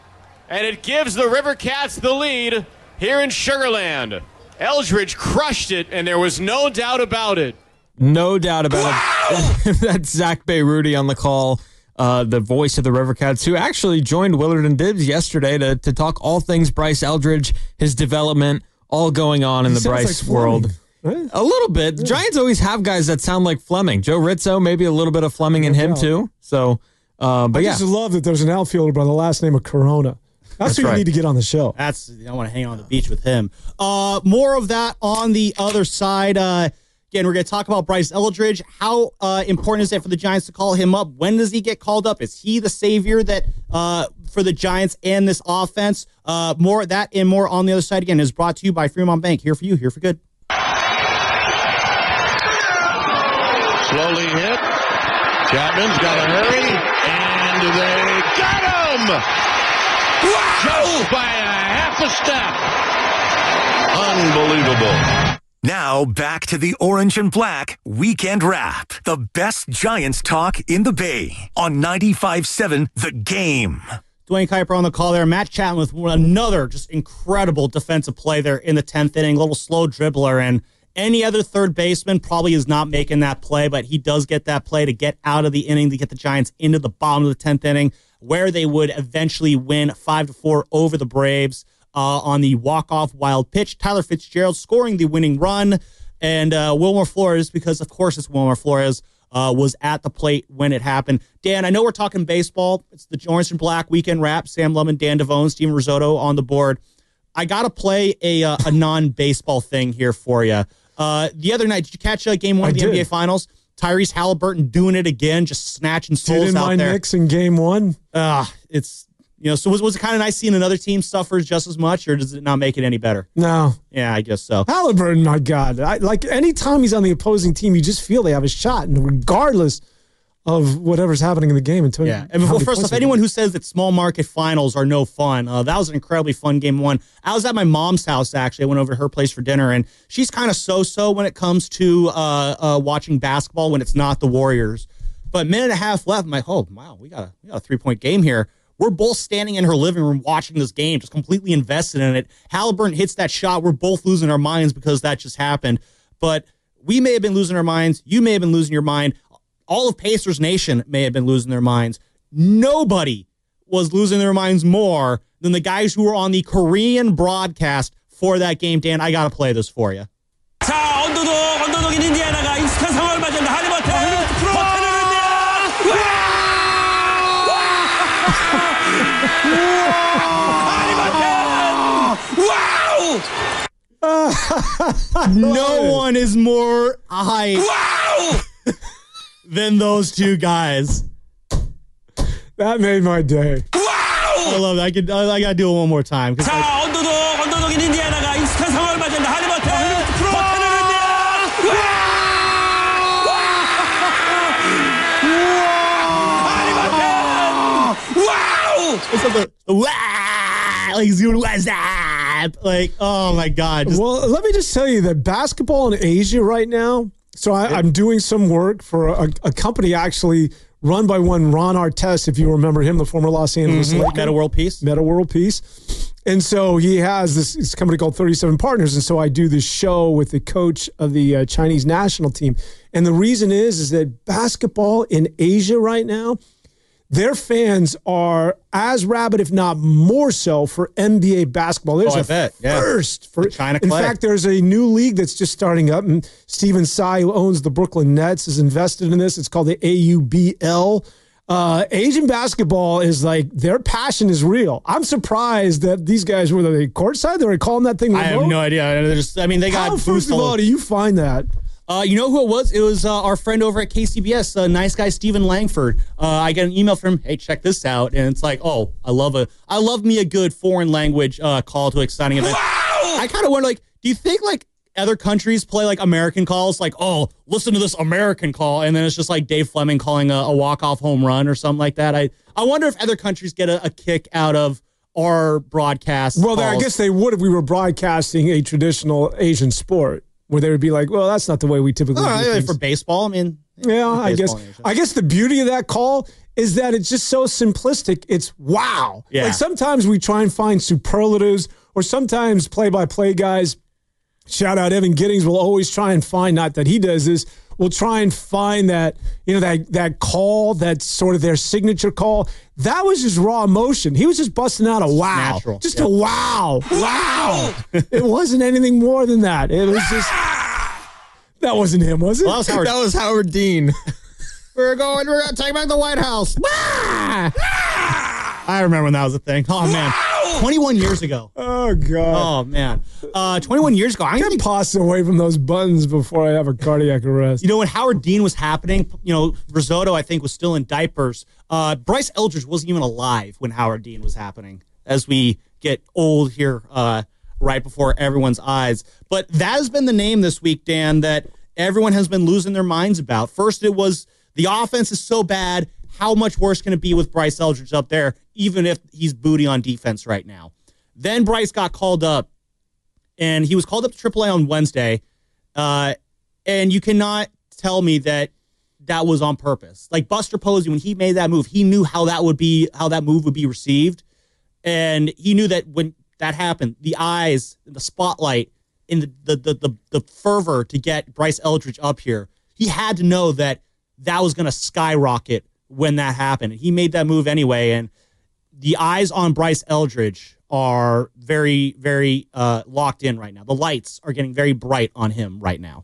Speaker 15: And it gives the River Cats the lead here in Sugarland. Eldridge crushed it, and there was no doubt about it.
Speaker 10: No doubt about wow! it. That's Zach Bayruti on the call, uh, the voice of the River Cats, who actually joined Willard and Dibbs yesterday to, to talk all things Bryce Eldridge, his development, all going on in
Speaker 9: He
Speaker 10: the Bryce
Speaker 9: like
Speaker 10: world.
Speaker 9: Right?
Speaker 10: A little bit. The Giants always have guys that sound like Fleming. Joe Rizzo, maybe a little bit of Fleming in him, too. So, uh, but
Speaker 9: I
Speaker 10: yeah.
Speaker 9: just love that there's an outfielder by the last name of Corona. That's, That's who right. you need to get on the show.
Speaker 8: That's I want to hang on the beach with him. Uh, more of that on the other side. Uh, again, we're going to talk about Bryce Eldridge. How uh, important is it for the Giants to call him up? When does he get called up? Is he the savior that uh, for the Giants and this offense? Uh, more of that and more on the other side. Again, is brought to you by Fremont Bank. Here for you, here for good.
Speaker 5: Slowly hit. Chapman's got to hurry, and they got him! Wow! Just by a half a step. Unbelievable.
Speaker 7: Now back to the Orange and Black Weekend Wrap. The best Giants talk in the Bay on ninety-five point seven The Game.
Speaker 8: Dwayne Kuiper on the call there. Matt Chapman with another just incredible defensive play there in the tenth inning. A little slow dribbler, and Any other third baseman probably is not making that play, but he does get that play to get out of the inning, to get the Giants into the bottom of the tenth inning, where they would eventually win five to four over the Braves uh, on the walk-off wild pitch. Tyler Fitzgerald scoring the winning run, and uh, Wilmer Flores, because of course it's Wilmer Flores, uh, was at the plate when it happened. Dan, I know we're talking baseball. It's the Orange and Black Weekend Wrap. Sam Lemon, Dan Devone, Steven Risotto on the board. I got to play a uh, a non-baseball thing here for you. Uh, the other night, did you catch uh, game one
Speaker 9: I
Speaker 8: of the
Speaker 9: did.
Speaker 8: N B A Finals? Tyrese Halliburton doing it again, just snatching souls
Speaker 9: Did in
Speaker 8: out
Speaker 9: my
Speaker 8: there.
Speaker 9: Knicks in game one.
Speaker 8: Uh, it's, you know, so was, was it kind of nice seeing another team suffers just as much, or does it not make it any better?
Speaker 9: No.
Speaker 8: Yeah, I guess so.
Speaker 9: Halliburton, my God. I, like, anytime he's on the opposing team, you just feel they have a shot, and regardless of whatever's happening in the game. Until
Speaker 8: Yeah, and before, first off, anyone who says that small market finals are no fun, uh, that was an incredibly fun game one. I was at my mom's house, actually. I went over to her place for dinner, and she's kind of so-so when it comes to uh, uh, watching basketball when it's not the Warriors. But minute and a half left, I'm like, oh, wow, we got a, we got a three-point game here. We're both standing in her living room watching this game, just completely invested in it. Halliburton hits that shot. We're both losing our minds because that just happened. But we may have been losing our minds. You may have been losing your mind. All of Pacers Nation may have been losing their minds. Nobody was losing their minds more than the guys who were on the Korean broadcast for that game. Dan, I got to play this for you.
Speaker 16: 자, 언더독, 언더독인 인디애나가 익숙한 상황을 맞이한다. 하리버튼,
Speaker 8: 하리버튼! Wow! No one is more hype. Wow! than those two guys.
Speaker 9: That made my day.
Speaker 8: Wow! I love that. I could. I, I gotta do it one more time.
Speaker 16: 자,
Speaker 8: I,
Speaker 16: 언더독, 언더독인 인디애나가 익숙한 상황을 맞이한다. 하리버튼,
Speaker 8: It's like the wow, like zoom what's that? Like, oh my God. Just,
Speaker 9: well, let me just tell you that basketball in Asia right now. So I, I'm doing some work for a, a company actually run by one Ron Artest, if you remember him, the former Los Angeles
Speaker 8: mm-hmm.
Speaker 9: Lakers.
Speaker 8: Meta World Peace.
Speaker 9: Meta World Peace. And so he has this, this company called thirty-seven Partners. And so I do this show with the coach of the uh, Chinese national team. And the reason is, is that basketball in Asia right now, their fans are as rabid, if not more so, for N B A basketball. There's
Speaker 8: oh, I
Speaker 9: a
Speaker 8: bet. Yeah.
Speaker 9: first for
Speaker 8: the China
Speaker 9: In
Speaker 8: Clay.
Speaker 9: fact, there's a new league that's just starting up, and Steven Tsai, who owns the Brooklyn Nets, is invested in this. It's called the A U B L. Uh, Asian basketball is like, their passion is real. I'm surprised that these guys were they courtside. They were calling that thing remote?
Speaker 8: I have no idea. They're just, I mean, they got.
Speaker 9: How, first of all, do you find that?
Speaker 8: Uh, you know who it was? It was uh, our friend over at K C B S, uh, nice guy Stephen Langford. Uh, I got an email from him. Hey, check this out, and it's like, oh, I love a, I love me a good foreign language uh, call to exciting event. Wow! I kind of wonder, like, do you think like other countries play like American calls? Like, oh, listen to this American call, and then it's just like Dave Fleming calling a, a walk off home run or something like that. I, I wonder if other countries get a, a kick out of our broadcast.
Speaker 9: Well,
Speaker 8: calls.
Speaker 9: I guess they would if we were broadcasting a traditional Asian sport, where they would be like, well, that's not the way we typically
Speaker 8: oh,
Speaker 9: do
Speaker 8: yeah,
Speaker 9: things.
Speaker 8: For baseball, I mean,
Speaker 9: yeah, I guess. I guess the beauty of that call is that it's just so simplistic. It's wow.
Speaker 8: Yeah.
Speaker 9: Like sometimes we try and find superlatives, or sometimes play-by-play guys. Shout out Evan Giddings will always try and find, not that he does this, will try and find that, you know, that that call, that's sort of their signature call. That was just raw emotion. He was just busting out a wow.
Speaker 8: Natural.
Speaker 9: Just
Speaker 8: yep.
Speaker 9: a wow. Wow. It wasn't anything more than that. It was just, that wasn't him, was it?
Speaker 8: Well, that was Howard,
Speaker 10: that was Howard Dean.
Speaker 8: We're going, we're going to take back the White House. I remember when that was a thing. Oh, man. twenty-one years ago.
Speaker 9: Oh, God.
Speaker 8: Oh, man. Uh, twenty-one years ago. I'm
Speaker 9: Get
Speaker 8: gonna,
Speaker 9: pasta away from those buttons before I have a cardiac arrest.
Speaker 8: You know, when Howard Dean was happening, you know, Risotto, I think, was still in diapers. Uh, Bryce Eldridge wasn't even alive when Howard Dean was happening, as we get old here uh, right before everyone's eyes. But that has been the name this week, Dan, that everyone has been losing their minds about. First, it was the offense is so bad. How much worse can it be with Bryce Eldridge up there, even if he's booty on defense right now? Then Bryce got called up, and he was called up to triple A on Wednesday, uh, and you cannot tell me that that was on purpose. Like Buster Posey, when he made that move, he knew how that would be, how that move would be received, and he knew that when that happened, the eyes, the spotlight in the the the the, the fervor to get Bryce Eldridge up here, he had to know that that was going to skyrocket when that happened. He made that move anyway, and the eyes on Bryce Eldridge are very, very uh, locked in right now. The lights are getting very bright on him right now.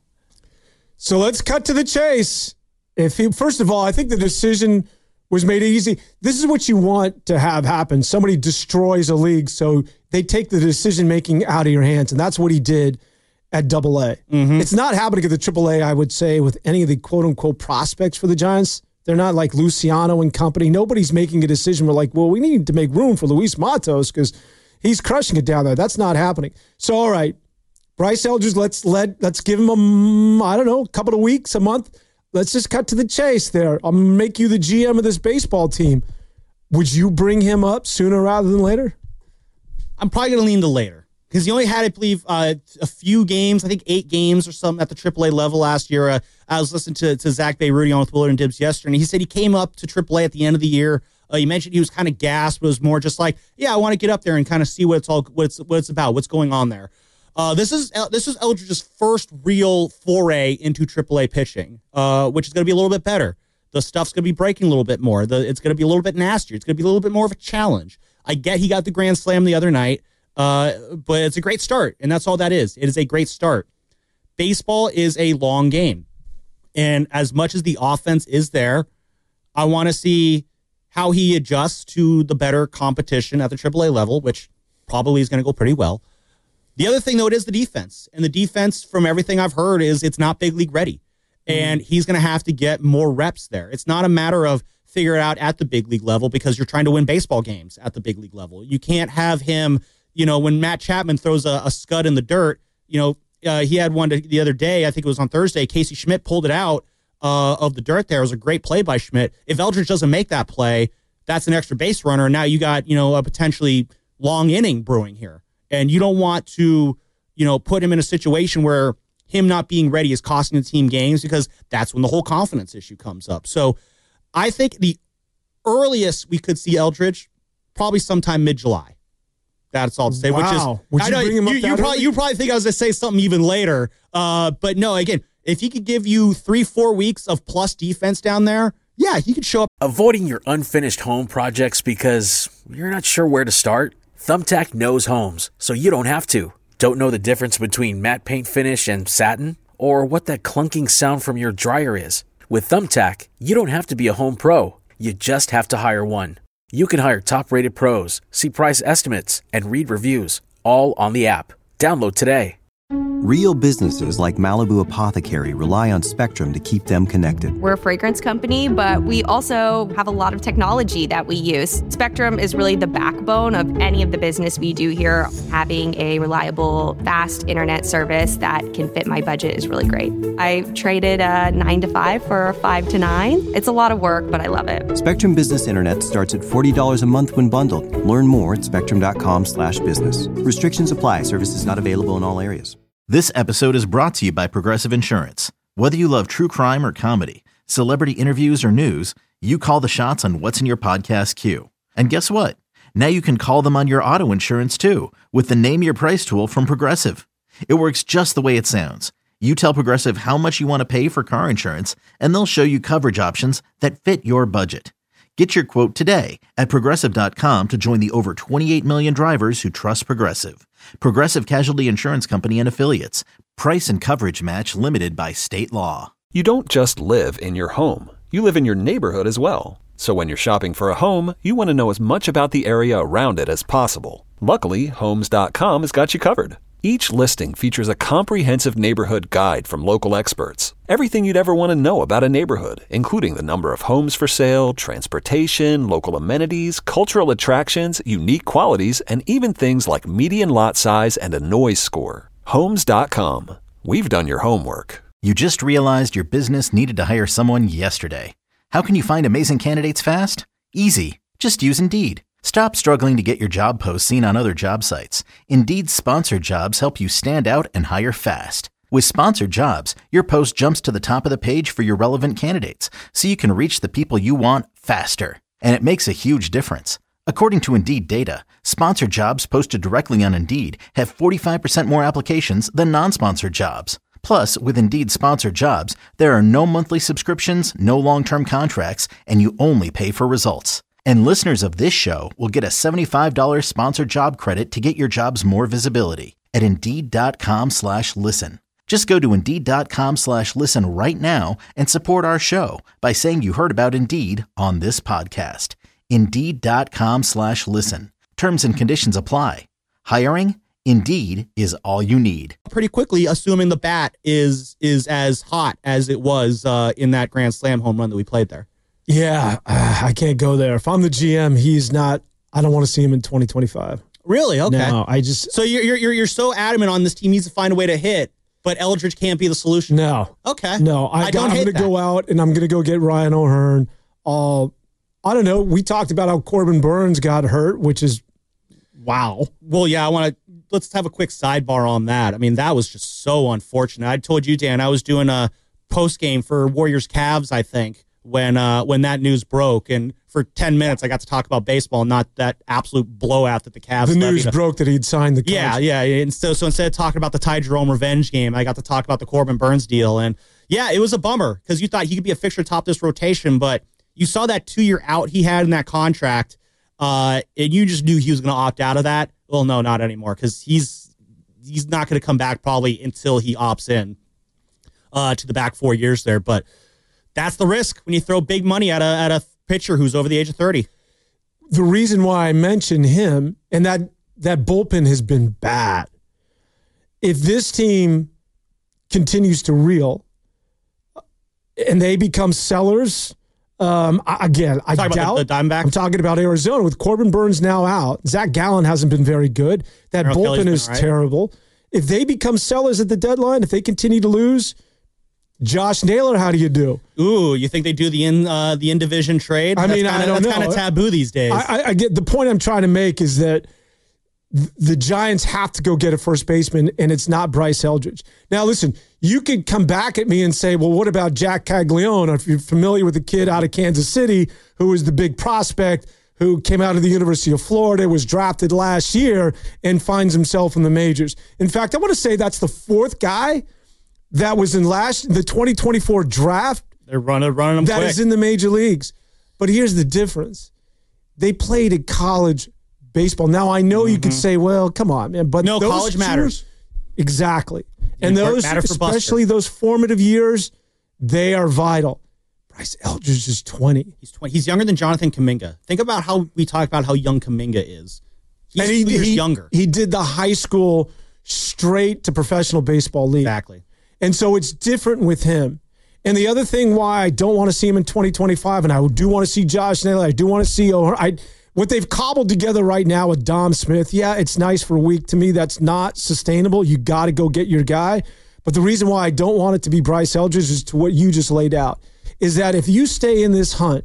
Speaker 9: So let's cut to the chase. If he, first of all, I think the decision was made easy. This is what you want to have happen. Somebody destroys a league, so they take the decision-making out of your hands, and that's what he did at Double A. Mm-hmm. It's not happening at the Triple A, I would say, with any of the quote-unquote prospects for the Giants. They're not like Luciano and company. Nobody's making a decision. We're like, well, we need to make room for Luis Matos because he's crushing it down there. That's not happening. So, all right, Bryce Eldridge, let's let let's give him a, I don't know, a couple of weeks, a month. Let's just cut to the chase there. I'll make you the G M of this baseball team. Would you bring him up sooner rather than later?
Speaker 8: I'm probably going to lean to later because he only had, I believe, uh, a few games, I think eight games or something at the Triple A level last year. Uh, I was listening to, to Zach Beirudi on with Willard and Dibs yesterday, and he said he came up to Triple A at the end of the year. Uh, you mentioned he was kind of gassed, but it was more just like, yeah, I want to get up there and kind of see what it's all, what it's, what it's about, what's going on there. Uh, this is this is Eldridge's first real foray into Triple A pitching, uh, which is going to be a little bit better. The stuff's going to be breaking a little bit more. The, it's going to be a little bit nastier. It's going to be a little bit more of a challenge. I get he got the grand slam the other night, uh, but it's a great start, and that's all that is. It is a great start. Baseball is a long game, and as much as the offense is there, I want to see how he adjusts to the better competition at the Triple A level, which probably is going to go pretty well. The other thing, though, it is the defense. And the defense, from everything I've heard, is it's not big league ready. And he's going to have to get more reps there. It's not a matter of figure it out at the big league level because you're trying to win baseball games at the big league level. You can't have him, you know, when Matt Chapman throws a, a scud in the dirt, you know, uh, he had one to, the other day, I think it was on Thursday, Casey Schmidt pulled it out uh, of the dirt there. It was a great play by Schmidt. If Eldridge doesn't make that play, that's an extra base runner. Now you got, you know, a potentially long inning brewing here. And you don't want to, you know, put him in a situation where him not being ready is costing the team games because that's when the whole confidence issue comes up. So I think the earliest we could see Eldridge, probably sometime mid-July. That's all to say.
Speaker 9: Wow.
Speaker 8: Which is,
Speaker 9: Would you
Speaker 8: I know
Speaker 9: bring him up
Speaker 8: you,
Speaker 9: that
Speaker 8: you, probably,
Speaker 9: early?
Speaker 8: you probably think I was going to say something even later. Uh, but no, again, if he could give you three, four weeks of plus defense down there, yeah, he could show up.
Speaker 1: Avoiding your unfinished home projects because you're not sure where to start? Thumbtack knows homes, so you don't have to. Don't know the difference between matte paint finish and satin? Or what that clunking sound from your dryer is? With Thumbtack, you don't have to be a home pro. You just have to hire one. You can hire top-rated pros, see price estimates, and read reviews, all on the app. Download today.
Speaker 2: Real businesses like Malibu Apothecary rely on Spectrum to keep them connected.
Speaker 17: We're a fragrance company, but we also have a lot of technology that we use. Spectrum is really the backbone of any of the business we do here. Having a reliable, fast internet service that can fit my budget is really great. I traded a nine to five for a five to nine. It's a lot of work, but I love it.
Speaker 2: Spectrum Business Internet starts at forty dollars a month when bundled. Learn more at spectrum.com slash business. Restrictions apply. Services not available in all areas.
Speaker 4: This episode is brought to you by Progressive Insurance. Whether you love true crime or comedy, celebrity interviews or news, you call the shots on what's in your podcast queue. And guess what? Now you can call them on your auto insurance too with the Name Your Price tool from Progressive. It works just the way it sounds. You tell Progressive how much you want to pay for car insurance, and they'll show you coverage options that fit your budget. Get your quote today at Progressive dot com to join the over twenty-eight million drivers who trust Progressive. Progressive Casualty Insurance Company and Affiliates. Price and coverage match limited by state law.
Speaker 14: You don't just live in your home. You live in your neighborhood as well. So when you're shopping for a home, you want to know as much about the area around it as possible. Luckily, Homes dot com has got you covered. Each listing features a comprehensive neighborhood guide from local experts. Everything you'd ever want to know about a neighborhood, including the number of homes for sale, transportation, local amenities, cultural attractions, unique qualities, and even things like median lot size and a noise score. Homes dot com. We've done your homework.
Speaker 4: You just realized your business needed to hire someone yesterday. How can you find amazing candidates fast? Easy. Just use Indeed. Stop struggling to get your job posts seen on other job sites. Indeed's sponsored jobs help you stand out and hire fast. With sponsored jobs, your post jumps to the top of the page for your relevant candidates, so you can reach the people you want faster. And it makes a huge difference. According to Indeed data, sponsored jobs posted directly on Indeed have forty-five percent more applications than non-sponsored jobs. Plus, with Indeed sponsored jobs, there are no monthly subscriptions, no long-term contracts, and you only pay for results. And listeners of this show will get a seventy-five dollars sponsored job credit to get your jobs more visibility at Indeed.com slash listen. Just go to Indeed.com slash listen right now and support our show by saying you heard about Indeed on this podcast. Indeed.com slash listen. Terms and conditions apply. Hiring? Indeed is all you need.
Speaker 8: Pretty quickly, assuming the bat is is as hot as it was uh, in that Grand Slam home run that we played there.
Speaker 9: Yeah, uh, I can't go there. If I'm the G M, he's not. I don't want to see him in twenty twenty-five.
Speaker 8: Really? Okay.
Speaker 9: No, I just.
Speaker 8: So you're you're you're so adamant on this team needs to find a way to hit, but Eldridge can't be the solution.
Speaker 9: No.
Speaker 8: Okay.
Speaker 9: No, I,
Speaker 8: I don't
Speaker 9: I'm
Speaker 8: hate
Speaker 9: going to
Speaker 8: that.
Speaker 9: go out and I'm going to go get Ryan O'Hearn. Uh, I don't know. We talked about how Corbin Burns got hurt, which is wow.
Speaker 8: Well, yeah, I want to. Let's have a quick sidebar on that. I mean, that was just so unfortunate. I told you, Dan, I was doing a post game for Warriors Cavs, I think, when uh, when that news broke, and for ten minutes I got to talk about baseball, not that absolute blowout that the Cavs.
Speaker 9: The news
Speaker 8: levied.
Speaker 9: broke that he'd signed the
Speaker 8: Yeah,
Speaker 9: contract.
Speaker 8: yeah. And so, so instead of talking about the Ty Jerome revenge game, I got to talk about the Corbin Burns deal, and yeah, it was a bummer because you thought he could be a fixture top this rotation, but you saw that two year out he had in that contract, uh, and you just knew he was going to opt out of that. Well, no, not anymore, because he's he's not going to come back probably until he opts in uh, to the back four years there. But that's the risk when you throw big money at a at a pitcher who's over the age of thirty.
Speaker 9: The reason why I mention him, and that that bullpen has been bad. If this team continues to reel and they become sellers, um, I, again, I
Speaker 8: Talking
Speaker 9: doubt.
Speaker 8: about the, the Diamondbacks?
Speaker 9: I'm talking about Arizona with Corbin Burns now out. Zach Gallen hasn't been very good. That
Speaker 8: Merrill Kelly's
Speaker 9: bullpen
Speaker 8: been
Speaker 9: is
Speaker 8: all right.
Speaker 9: terrible. If they become sellers at the deadline, if they continue to lose, Josh Naylor, how do you do?
Speaker 8: Ooh, you think they do the in uh, the in division trade?
Speaker 9: I
Speaker 8: That's
Speaker 9: mean,
Speaker 8: kinda,
Speaker 9: I don't
Speaker 8: that's
Speaker 9: know.
Speaker 8: kind of taboo these days.
Speaker 9: I, I, I get the point I'm trying to make is that th- the Giants have to go get a first baseman, and it's not Bryce Eldridge. Now, listen, you could come back at me and say, well, what about Jack Caglione? If you're familiar with the kid out of Kansas City who was the big prospect who came out of the University of Florida, was drafted last year, and finds himself in the majors. In fact, I want to say that's the fourth guy that was in last the twenty twenty-four draft.
Speaker 8: They're running, running them
Speaker 9: That
Speaker 8: quick.
Speaker 9: is in the major leagues. But here's the difference. They played at college baseball. Now, I know you could say, well, come on, man. But
Speaker 8: No,
Speaker 9: those
Speaker 8: college
Speaker 9: two-
Speaker 8: matters.
Speaker 9: Exactly. And those,
Speaker 8: matter for Buster.
Speaker 9: especially those formative years, they are vital. Bryce Eldridge is twenty.
Speaker 8: He's twenty. He's younger than Jonathan Kuminga. Think about how we talk about how young Kuminga is. He's
Speaker 9: and he,
Speaker 8: two years
Speaker 9: he-
Speaker 8: younger.
Speaker 9: He did the high school straight to professional baseball league.
Speaker 8: Exactly.
Speaker 9: And so it's different with him. And the other thing why I don't want to see him in twenty twenty-five, and I do want to see Josh Naylor, I do want to see O'Hearn, I what they've cobbled together right now with Dom Smith, yeah, it's nice for a week. To me, that's not sustainable. You got to go get your guy. But the reason why I don't want it to be Bryce Eldridge is to what you just laid out, is that if you stay in this hunt,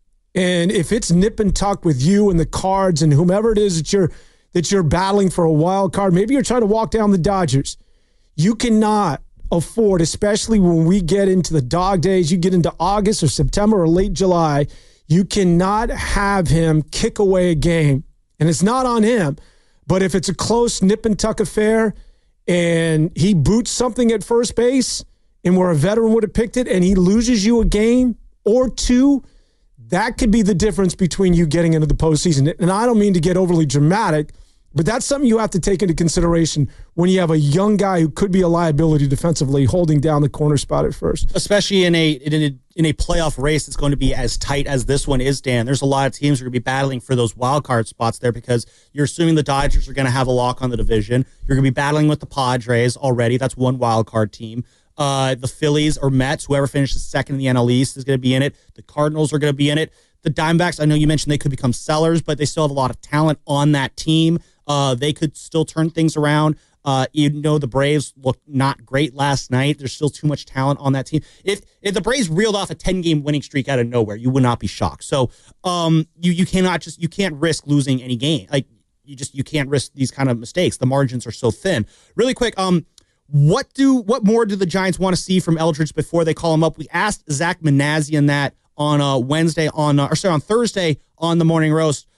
Speaker 9: and if it's nip and tuck with you and the Cards and whomever it is that you're that you're battling for a wild card, maybe you're trying to walk down the Dodgers, you cannot afford, especially when we get into the dog days, you get into August or September or late July, you cannot have him kick away a game. And it's not on him, but if it's a close nip and tuck affair and he boots something at first base and where a veteran would have picked it and he loses you a game or two, that could be the difference between you getting into the postseason. And I don't mean to get overly dramatic, but that's something you have to take into consideration when you have a young guy who could be a liability defensively holding down the corner spot at first.
Speaker 8: Especially in a in a, in a playoff race that's going to be as tight as this one is, Dan. There's a lot of teams who are going to be battling for those wild card spots there because you're assuming the Dodgers are going to have a lock on the division. You're going to be battling with the Padres already. That's one wild card team. Uh, the Phillies or Mets, whoever finishes second in the N L East is going to be in it. The Cardinals are going to be in it. The Diamondbacks, I know you mentioned they could become sellers, but they still have a lot of talent on that team. Uh, they could still turn things around. Uh, you know, the Braves looked not great last night. There's still too much talent on that team. If if the Braves reeled off a ten-game winning streak out of nowhere, you would not be shocked. So um, you you cannot just you can't risk losing any game. Like you just you can't risk these kind of mistakes. The margins are so thin. Really quick, um, what do what more do the Giants want to see from Eldridge before they call him up? We asked Zach Manassian that on uh, Wednesday on uh, or sorry on Thursday on the Morning Roast.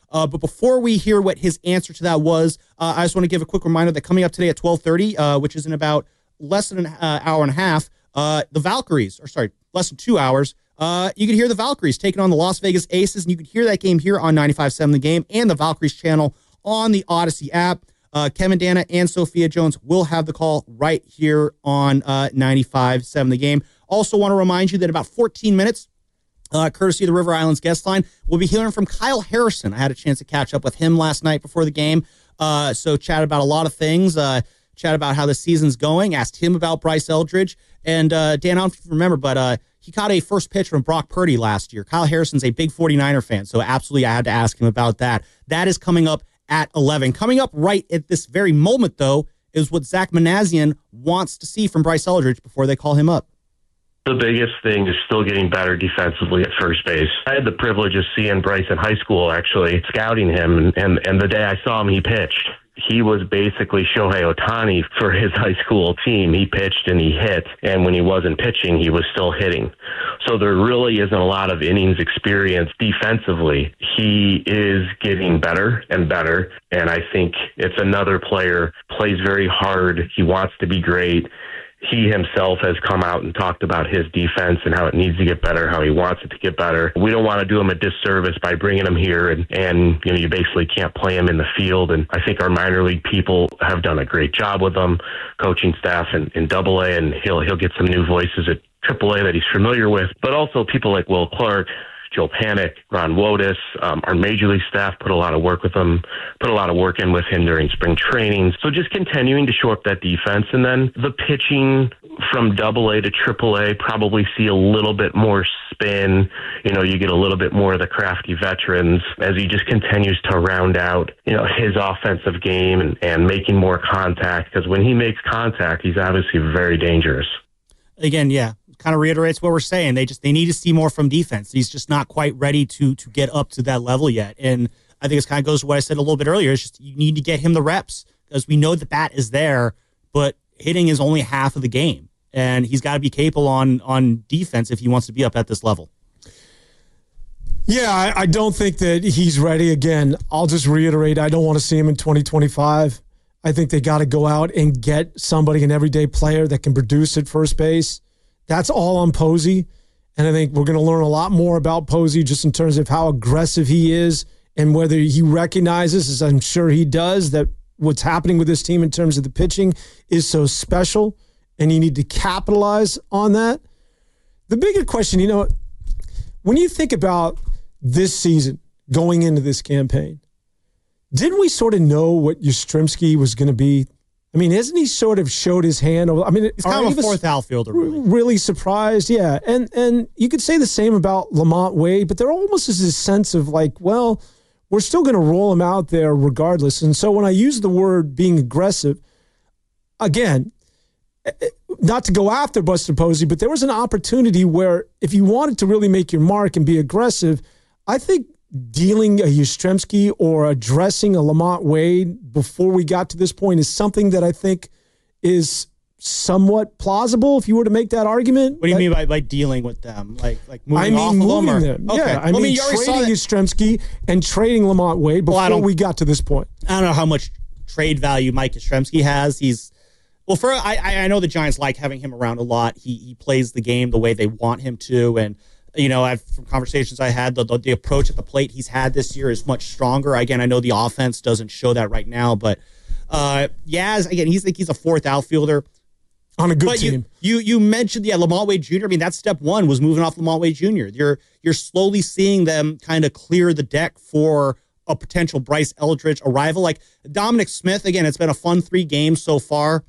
Speaker 8: Uh, but before we hear what his answer to that was, uh, I just want to give a quick reminder that coming up today at twelve thirty, uh, which is in about less than an uh, hour and a half, uh, the Valkyries, or sorry, less than two hours, uh, you can hear the Valkyries taking on the Las Vegas Aces, and you can hear that game here on ninety-five point seven The Game and the Valkyries channel on the Odyssey app. Uh, Kevin Dana and Sophia Jones will have the call right here on uh, ninety-five point seven The Game. Also want to remind you that about fourteen minutes, uh, courtesy of the River Islands guest line, we'll be hearing from Kyle Harrison. I had a chance to catch up with him last night before the game. Uh, so chat about a lot of things, uh, chat about how the season's going, asked him about Bryce Eldridge. And uh, Dan, I don't know if you remember, but uh, he caught a first pitch from Brock Purdy last year. Kyle Harrison's a big forty-niner fan, so absolutely I had to ask him about that. That is coming up at eleven. Coming up right at this very moment, though, is what Zach Manassian wants to see from Bryce Eldridge before they call him up.
Speaker 18: The biggest thing is still getting better defensively at first base. I had the privilege of seeing Bryce in high school, actually, scouting him, and, and, and the day I saw him, he pitched. He was basically Shohei Ohtani for his high school team. He pitched and he hit, and when he wasn't pitching, he was still hitting. So there really isn't a lot of innings experience defensively. He is getting better and better, and I think it's another player, plays very hard. He wants to be great. He himself has come out and talked about his defense and how it needs to get better, how he wants it to get better. We don't want to do him a disservice by bringing him here, and, and you know, you basically can't play him in the field. And I think our minor league people have done a great job with him, coaching staff in, in Double A, and he'll he'll get some new voices at Triple A that he's familiar with. But also people like Will Clark, Joe Panik, Ron Wotus, um, our major league staff put a lot of work with him, put a lot of work in with him during spring training. So just continuing to shore up that defense, and then the pitching from Double A to Triple A, probably see a little bit more spin. You know, you get a little bit more of the crafty veterans as he just continues to round out, you know, his offensive game and, and making more contact, because when he makes contact, he's obviously very dangerous.
Speaker 8: Again, yeah. Kind of reiterates what we're saying. They just they need to see more from defense. He's just not quite ready to to get up to that level yet. And I think it kind of goes to what I said a little bit earlier. It's just you need to get him the reps, because we know the bat is there, but hitting is only half of the game, and he's got to be capable on on defense if he wants to be up at this level.
Speaker 9: Yeah, I, I don't think that he's ready. Again, I'll just reiterate, I don't want to see him in twenty twenty-five. I think they got to go out and get somebody, an everyday player that can produce at first base. That's all on Posey, and I think we're going to learn a lot more about Posey just in terms of how aggressive he is and whether he recognizes, as I'm sure he does, that what's happening with this team in terms of the pitching is so special, and you need to capitalize on that. The bigger question, you know, when you think about this season going into this campaign, didn't we sort of know what Yastrzemski was going to be? I mean, hasn't he sort of showed his hand? I mean,
Speaker 8: he's kind of a fourth outfielder, really.
Speaker 9: Really surprised, yeah. And and you could say the same about Lamont Wade, but there almost is this sense of like, well, we're still going to roll him out there regardless. And so when I use the word being aggressive, again, not to go after Buster Posey, but there was an opportunity where if you wanted to really make your mark and be aggressive, I think dealing a Yastrzemski or addressing a Lamont Wade before we got to this point is something that I think is somewhat plausible if you were to make that argument.
Speaker 8: What do you
Speaker 9: that,
Speaker 8: mean by, by dealing with them? Like like moving
Speaker 9: I mean
Speaker 8: off
Speaker 9: moving
Speaker 8: of
Speaker 9: them.
Speaker 8: them? Or,
Speaker 9: Yeah,
Speaker 8: okay.
Speaker 9: I
Speaker 8: well,
Speaker 9: mean,
Speaker 8: you already
Speaker 9: trading Yastrzemski and trading Lamont Wade before
Speaker 8: well,
Speaker 9: we got to this point.
Speaker 8: I don't know how much trade value Mike Yastrzemski has. He's well, for I I know the Giants like having him around a lot. He he plays the game the way they want him to, and you know, I've from conversations I had, the, the the approach at the plate he's had this year is much stronger. Again, I know the offense doesn't show that right now, but uh, Yaz, again, he's like he's a fourth outfielder
Speaker 9: on a good
Speaker 8: but
Speaker 9: team.
Speaker 8: You, you you mentioned yeah, Lamont Wade Junior I mean, that's step one was moving off Lamont Wade Junior You're you're slowly seeing them kind of clear the deck for a potential Bryce Eldridge arrival. Like Dominic Smith, again, it's been a fun three games so far.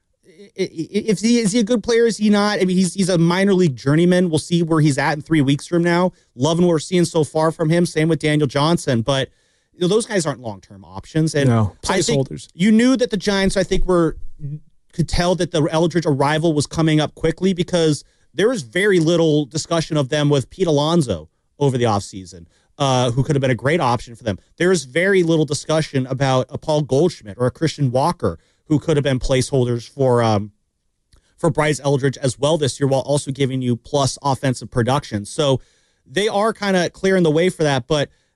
Speaker 8: If he is he a good player, is he not? I mean, he's he's a minor league journeyman. We'll see where he's at in three weeks from now. Loving what we're seeing so far from him. Same with Daniel Johnson, but you know, those guys aren't long term options. And
Speaker 9: no,
Speaker 8: I think
Speaker 9: placeholders.
Speaker 8: You knew that the Giants, I think, were could tell that the Eldridge arrival was coming up quickly because there was very little discussion of them with Pete Alonso over the offseason, uh, who could have been a great option for them. There is very little discussion about a Paul Goldschmidt or a Christian Walker, who could have been placeholders for um, for Bryce Eldridge as well this year, while also giving you plus offensive production. So they are kind of clearing the way for that. But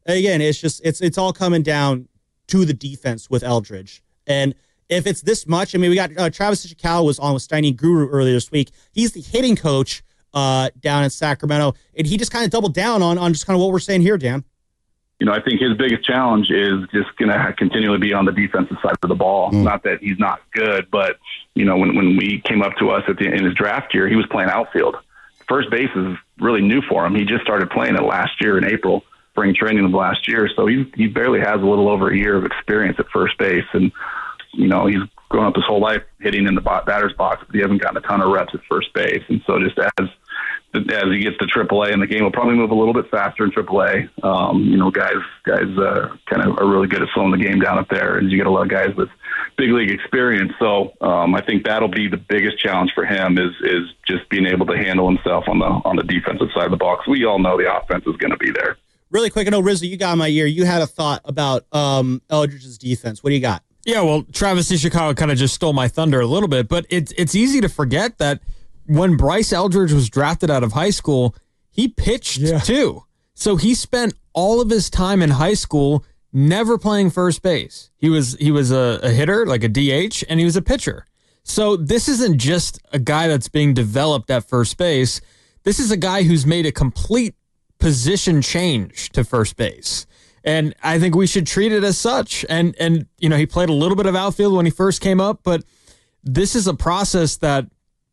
Speaker 8: again, it's just it's it's all coming down to the defense with Eldridge. And if it's this much, I mean, we got uh, Travis Ishikawa was on with Steiny Guru earlier this week. He's the hitting coach uh, down in Sacramento, and he just kind of doubled down on on just kind of what we're saying here, Dan.
Speaker 19: You know, I think his biggest challenge is just going to continually be on the defensive side of the ball. Mm. Not that he's not good, but, you know, when, when we came up to us at the, in his draft year, he was playing outfield. First base is really new for him. He just started playing it last year in April, spring training of last year. So he, he barely has a little over a year of experience at first base. And, you know, he's grown up his whole life hitting in the batter's box, but he hasn't gotten a ton of reps at first base. And so just as as he gets to triple A, and the game will probably move a little bit faster in triple A. Um, you know, guys guys uh, kind of are really good at slowing the game down up there, and you get a lot of guys with big league experience. So um, I think that'll be the biggest challenge for him is is just being able to handle himself on the on the defensive side of the ball. 'Cause we all know the offense is going to be there.
Speaker 8: Really quick, I know, Rizzo, you got my ear. You had a thought about um, Eldridge's defense. What do you got?
Speaker 10: Yeah, well, Travis Ishikawa kind of just stole my thunder a little bit, but it's it's easy to forget that when Bryce Eldridge was drafted out of high school, he pitched yeah. too. So he spent all of his time in high school never playing first base. He was he was a, a hitter, like a D H, and he was a pitcher. So this isn't just a guy that's being developed at first base. This is a guy who's made a complete position change to first base. And I think we should treat it as such. And, and you know, he played a little bit of outfield when he first came up, but this is a process that,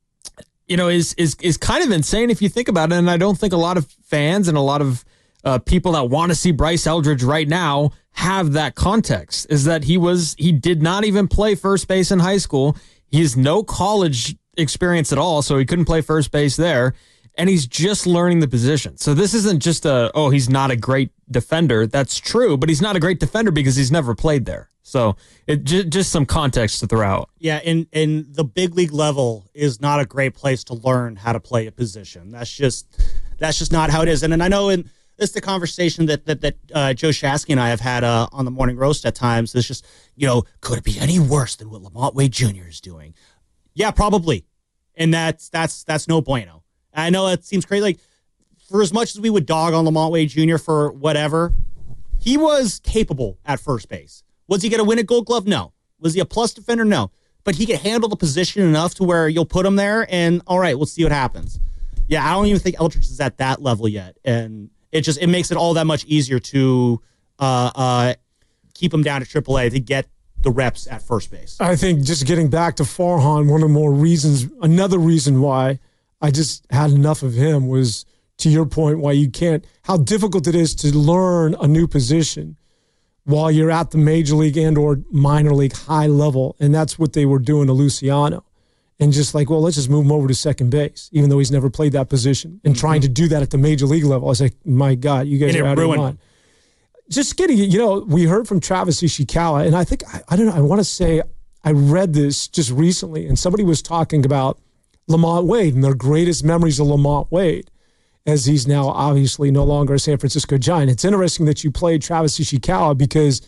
Speaker 10: you know, is is is kind of insane if you think about it. And I don't think a lot of fans and a lot of uh, people that want to see Bryce Eldridge right now have that context, is that he was he did not even play first base in high school. He has no college experience at all, so he couldn't play first base there. And he's just learning the position. So this isn't just a, oh, he's not a great defender. That's true, but he's not a great defender because he's never played there. So it j- just some context to throw out.
Speaker 8: Yeah, and, and the big league level is not a great place to learn how to play a position. That's just that's just not how it is. And, and I know in this is the conversation that that, that uh, Joe Shasky and I have had uh, on the Morning Roast at times. It's just, you know, could it be any worse than what Lamont Wade Junior is doing? Yeah, probably. And that's that's that's no bueno. I know it seems crazy. Like, for as much as we would dog on Lamont Wade Junior for whatever, he was capable at first base. Was he going to win a Gold Glove? No. Was he a plus defender? No. But he could handle the position enough to where you'll put him there, and all right, we'll see what happens. Yeah, I don't even think Eldridge is at that level yet, and it just it makes it all that much easier to uh, uh, keep him down to triple A to get the reps at first base.
Speaker 9: I think just getting back to Farhan, one of the more reasons, another reason why I just had enough of him was, to your point, why you can't, how difficult it is to learn a new position while you're at the major league and or minor league high level. And that's what they were doing to Luciano. And just like, well, let's just move him over to second base, even though he's never played that position. And mm-hmm. trying to do that at the major league level. I was like, my God, you guys
Speaker 8: and
Speaker 9: are out of your mind. Just getting, you know, we heard from Travis Ishikawa, and I think, I, I don't know, I want to say, I read this just recently, and somebody was talking about Lamont Wade and their greatest memories of Lamont Wade, as he's now obviously no longer a San Francisco Giant. It's interesting that you played Travis Ishikawa because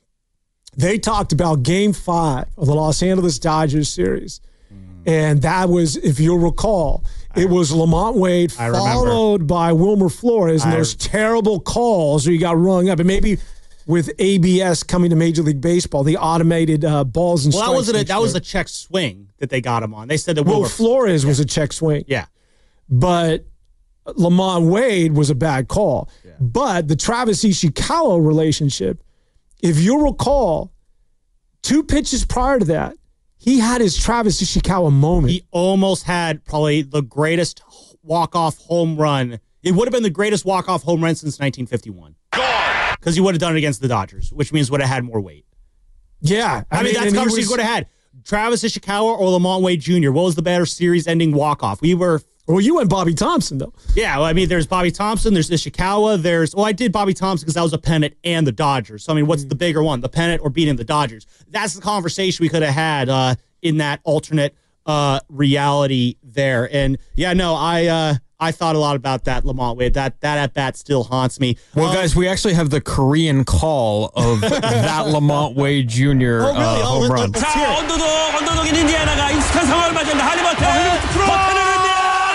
Speaker 9: they talked about game five of the Los Angeles Dodgers series. Mm. And that was, if you'll recall, I, it was Lamont Wade I followed remember. by Wilmer Flores, and I, those terrible calls where you got rung up. And maybe with A B S coming to Major League Baseball, the automated uh, balls and
Speaker 8: well,
Speaker 9: strikes.
Speaker 8: Well, that, was that was a check swing that they got him on. They said that
Speaker 9: Will
Speaker 8: Wilmer
Speaker 9: Flores yeah. was a check swing.
Speaker 8: Yeah.
Speaker 9: But Lamont Wade was a bad call. Yeah. But the Travis Ishikawa relationship, if you'll recall, two pitches prior to that, he had his Travis Ishikawa moment.
Speaker 8: He almost had probably the greatest walk-off home run. It would have been the greatest walk-off home run since nineteen fifty-one. Because he would have done it against the Dodgers, which means would have had more weight.
Speaker 9: Yeah.
Speaker 8: I, I mean, mean, that's the conversation he would have had. Travis Ishikawa or Lamont Wade Junior What was the better series-ending walk-off? We were...
Speaker 9: Well, you went Bobby Thompson, though.
Speaker 8: Yeah, well, I mean, there's Bobby Thompson, there's Ishikawa, there's... Well, I did Bobby Thompson because that was a pennant and the Dodgers. So, I mean, what's mm. the bigger one, the pennant or beating the Dodgers? That's the conversation we could have had uh, in that alternate uh, reality there. And, yeah, no, I... Uh, I thought a lot about that Lamont Wade. That that at bat still haunts me.
Speaker 10: Well,
Speaker 8: um,
Speaker 10: guys, we actually have the Korean call of that Lamont Wade Junior
Speaker 8: Oh, really?
Speaker 10: uh,
Speaker 8: oh,
Speaker 10: home
Speaker 8: let,
Speaker 10: run.
Speaker 8: Let's hear it.
Speaker 16: 언더독 언더독인 인디애나가 익숙한 상황을 맞이한다. 하리버트 버튼을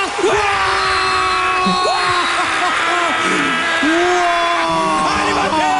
Speaker 16: 흔들어. 하리버트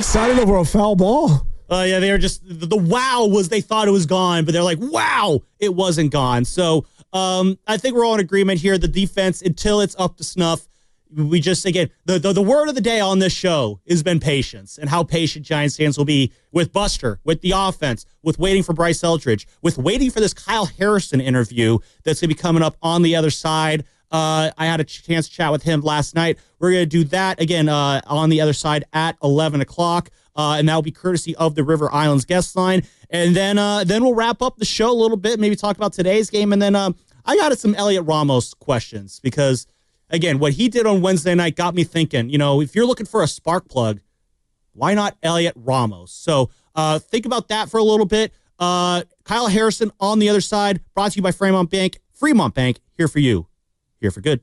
Speaker 9: excited over a foul ball.
Speaker 8: Uh, yeah, they were just, the, the wow was they thought it was gone, but they're like, wow, it wasn't gone. So um, I think we're all in agreement here. The defense, until it's up to snuff, we just, again, the, the, the word of the day on this show has been patience, and how patient Giants fans will be with Buster, with the offense, with waiting for Bryce Eldridge, with waiting for this Kyle Harrison interview that's going to be coming up on the other side. Uh, I had a chance to chat with him last night. We're going to do that again uh, on the other side at eleven o'clock. Uh, and that will be courtesy of the River Islands guest line. And then uh, then we'll wrap up the show a little bit, maybe talk about today's game. And then um, I got some Elliot Ramos questions because, again, what he did on Wednesday night got me thinking, you know, if you're looking for a spark plug, why not Elliot Ramos? So uh, think about that for a little bit. Uh, Kyle Harrison on the other side, brought to you by Fremont Bank. Fremont Bank, here for you, here for good.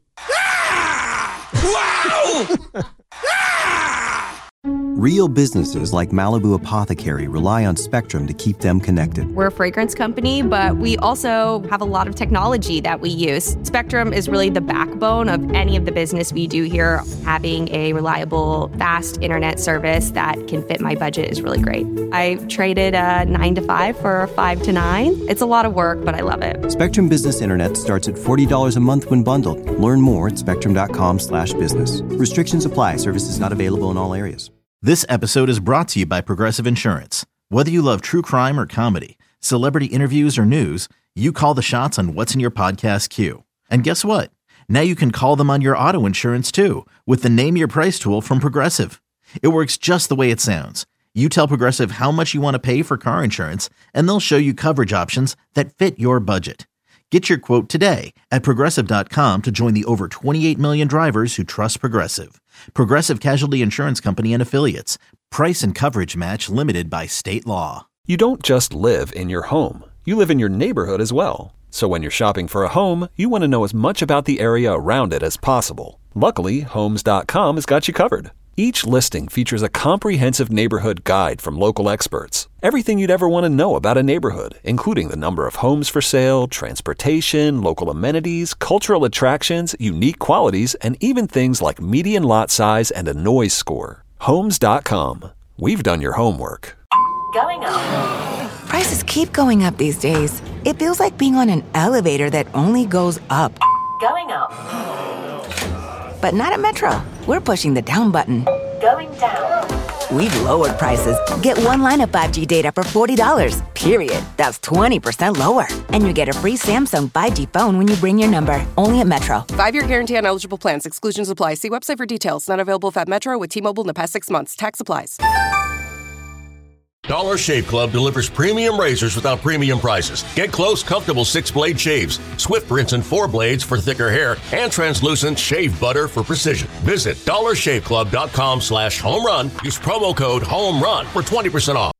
Speaker 7: Wow!
Speaker 2: Real businesses like Malibu Apothecary rely on Spectrum to keep them connected.
Speaker 17: We're a fragrance company, but we also have a lot of technology that we use. Spectrum is really the backbone of any of the business we do here. Having a reliable, fast internet service that can fit my budget is really great. I traded a nine to five for a five to nine. It's a lot of work, but I love it.
Speaker 2: Spectrum Business Internet starts at forty dollars a month when bundled. Learn more at spectrum.com slash business. Restrictions apply. Services not available in all areas.
Speaker 4: This episode is brought to you by Progressive Insurance. Whether you love true crime or comedy, celebrity interviews or news, you call the shots on what's in your podcast queue. And guess what? Now you can call them on your auto insurance too with the Name Your Price tool from Progressive. It works just the way it sounds. You tell Progressive how much you want to pay for car insurance, and they'll show you coverage options that fit your budget. Get your quote today at Progressive dot com to join the over twenty-eight million drivers who trust Progressive. Progressive Casualty Insurance Company and Affiliates. Price and coverage match limited by state law.
Speaker 14: You don't just live in your home. You live in your neighborhood as well. So when you're shopping for a home, you want to know as much about the area around it as possible. Luckily, Homes dot com has got you covered. Each listing features a comprehensive neighborhood guide from local experts. Everything you'd ever want to know about a neighborhood, including the number of homes for sale, transportation, local amenities, cultural attractions, unique qualities, and even things like median lot size and a noise score. Homes dot com. We've done your homework.
Speaker 20: Going up. Prices keep going up these days. It feels like being on an elevator that only goes up. Going up. But not at Metro. We're pushing the down button. Going down. We've lowered prices. Get one line of five G data for forty dollars, period. That's twenty percent lower. And you get a free Samsung five G phone when you bring your number. Only at Metro.
Speaker 21: Five-year guarantee on eligible plans. Exclusions apply. See website for details. Not available at Metro with T-Mobile in the past six months. Tax applies.
Speaker 22: Dollar Shave Club delivers premium razors without premium prices. Get close, comfortable six-blade shaves, swift rinse and four blades for thicker hair, and translucent shave butter for precision. Visit dollar shave club dot com slash home run. Use promo code HOME RUN for twenty percent off.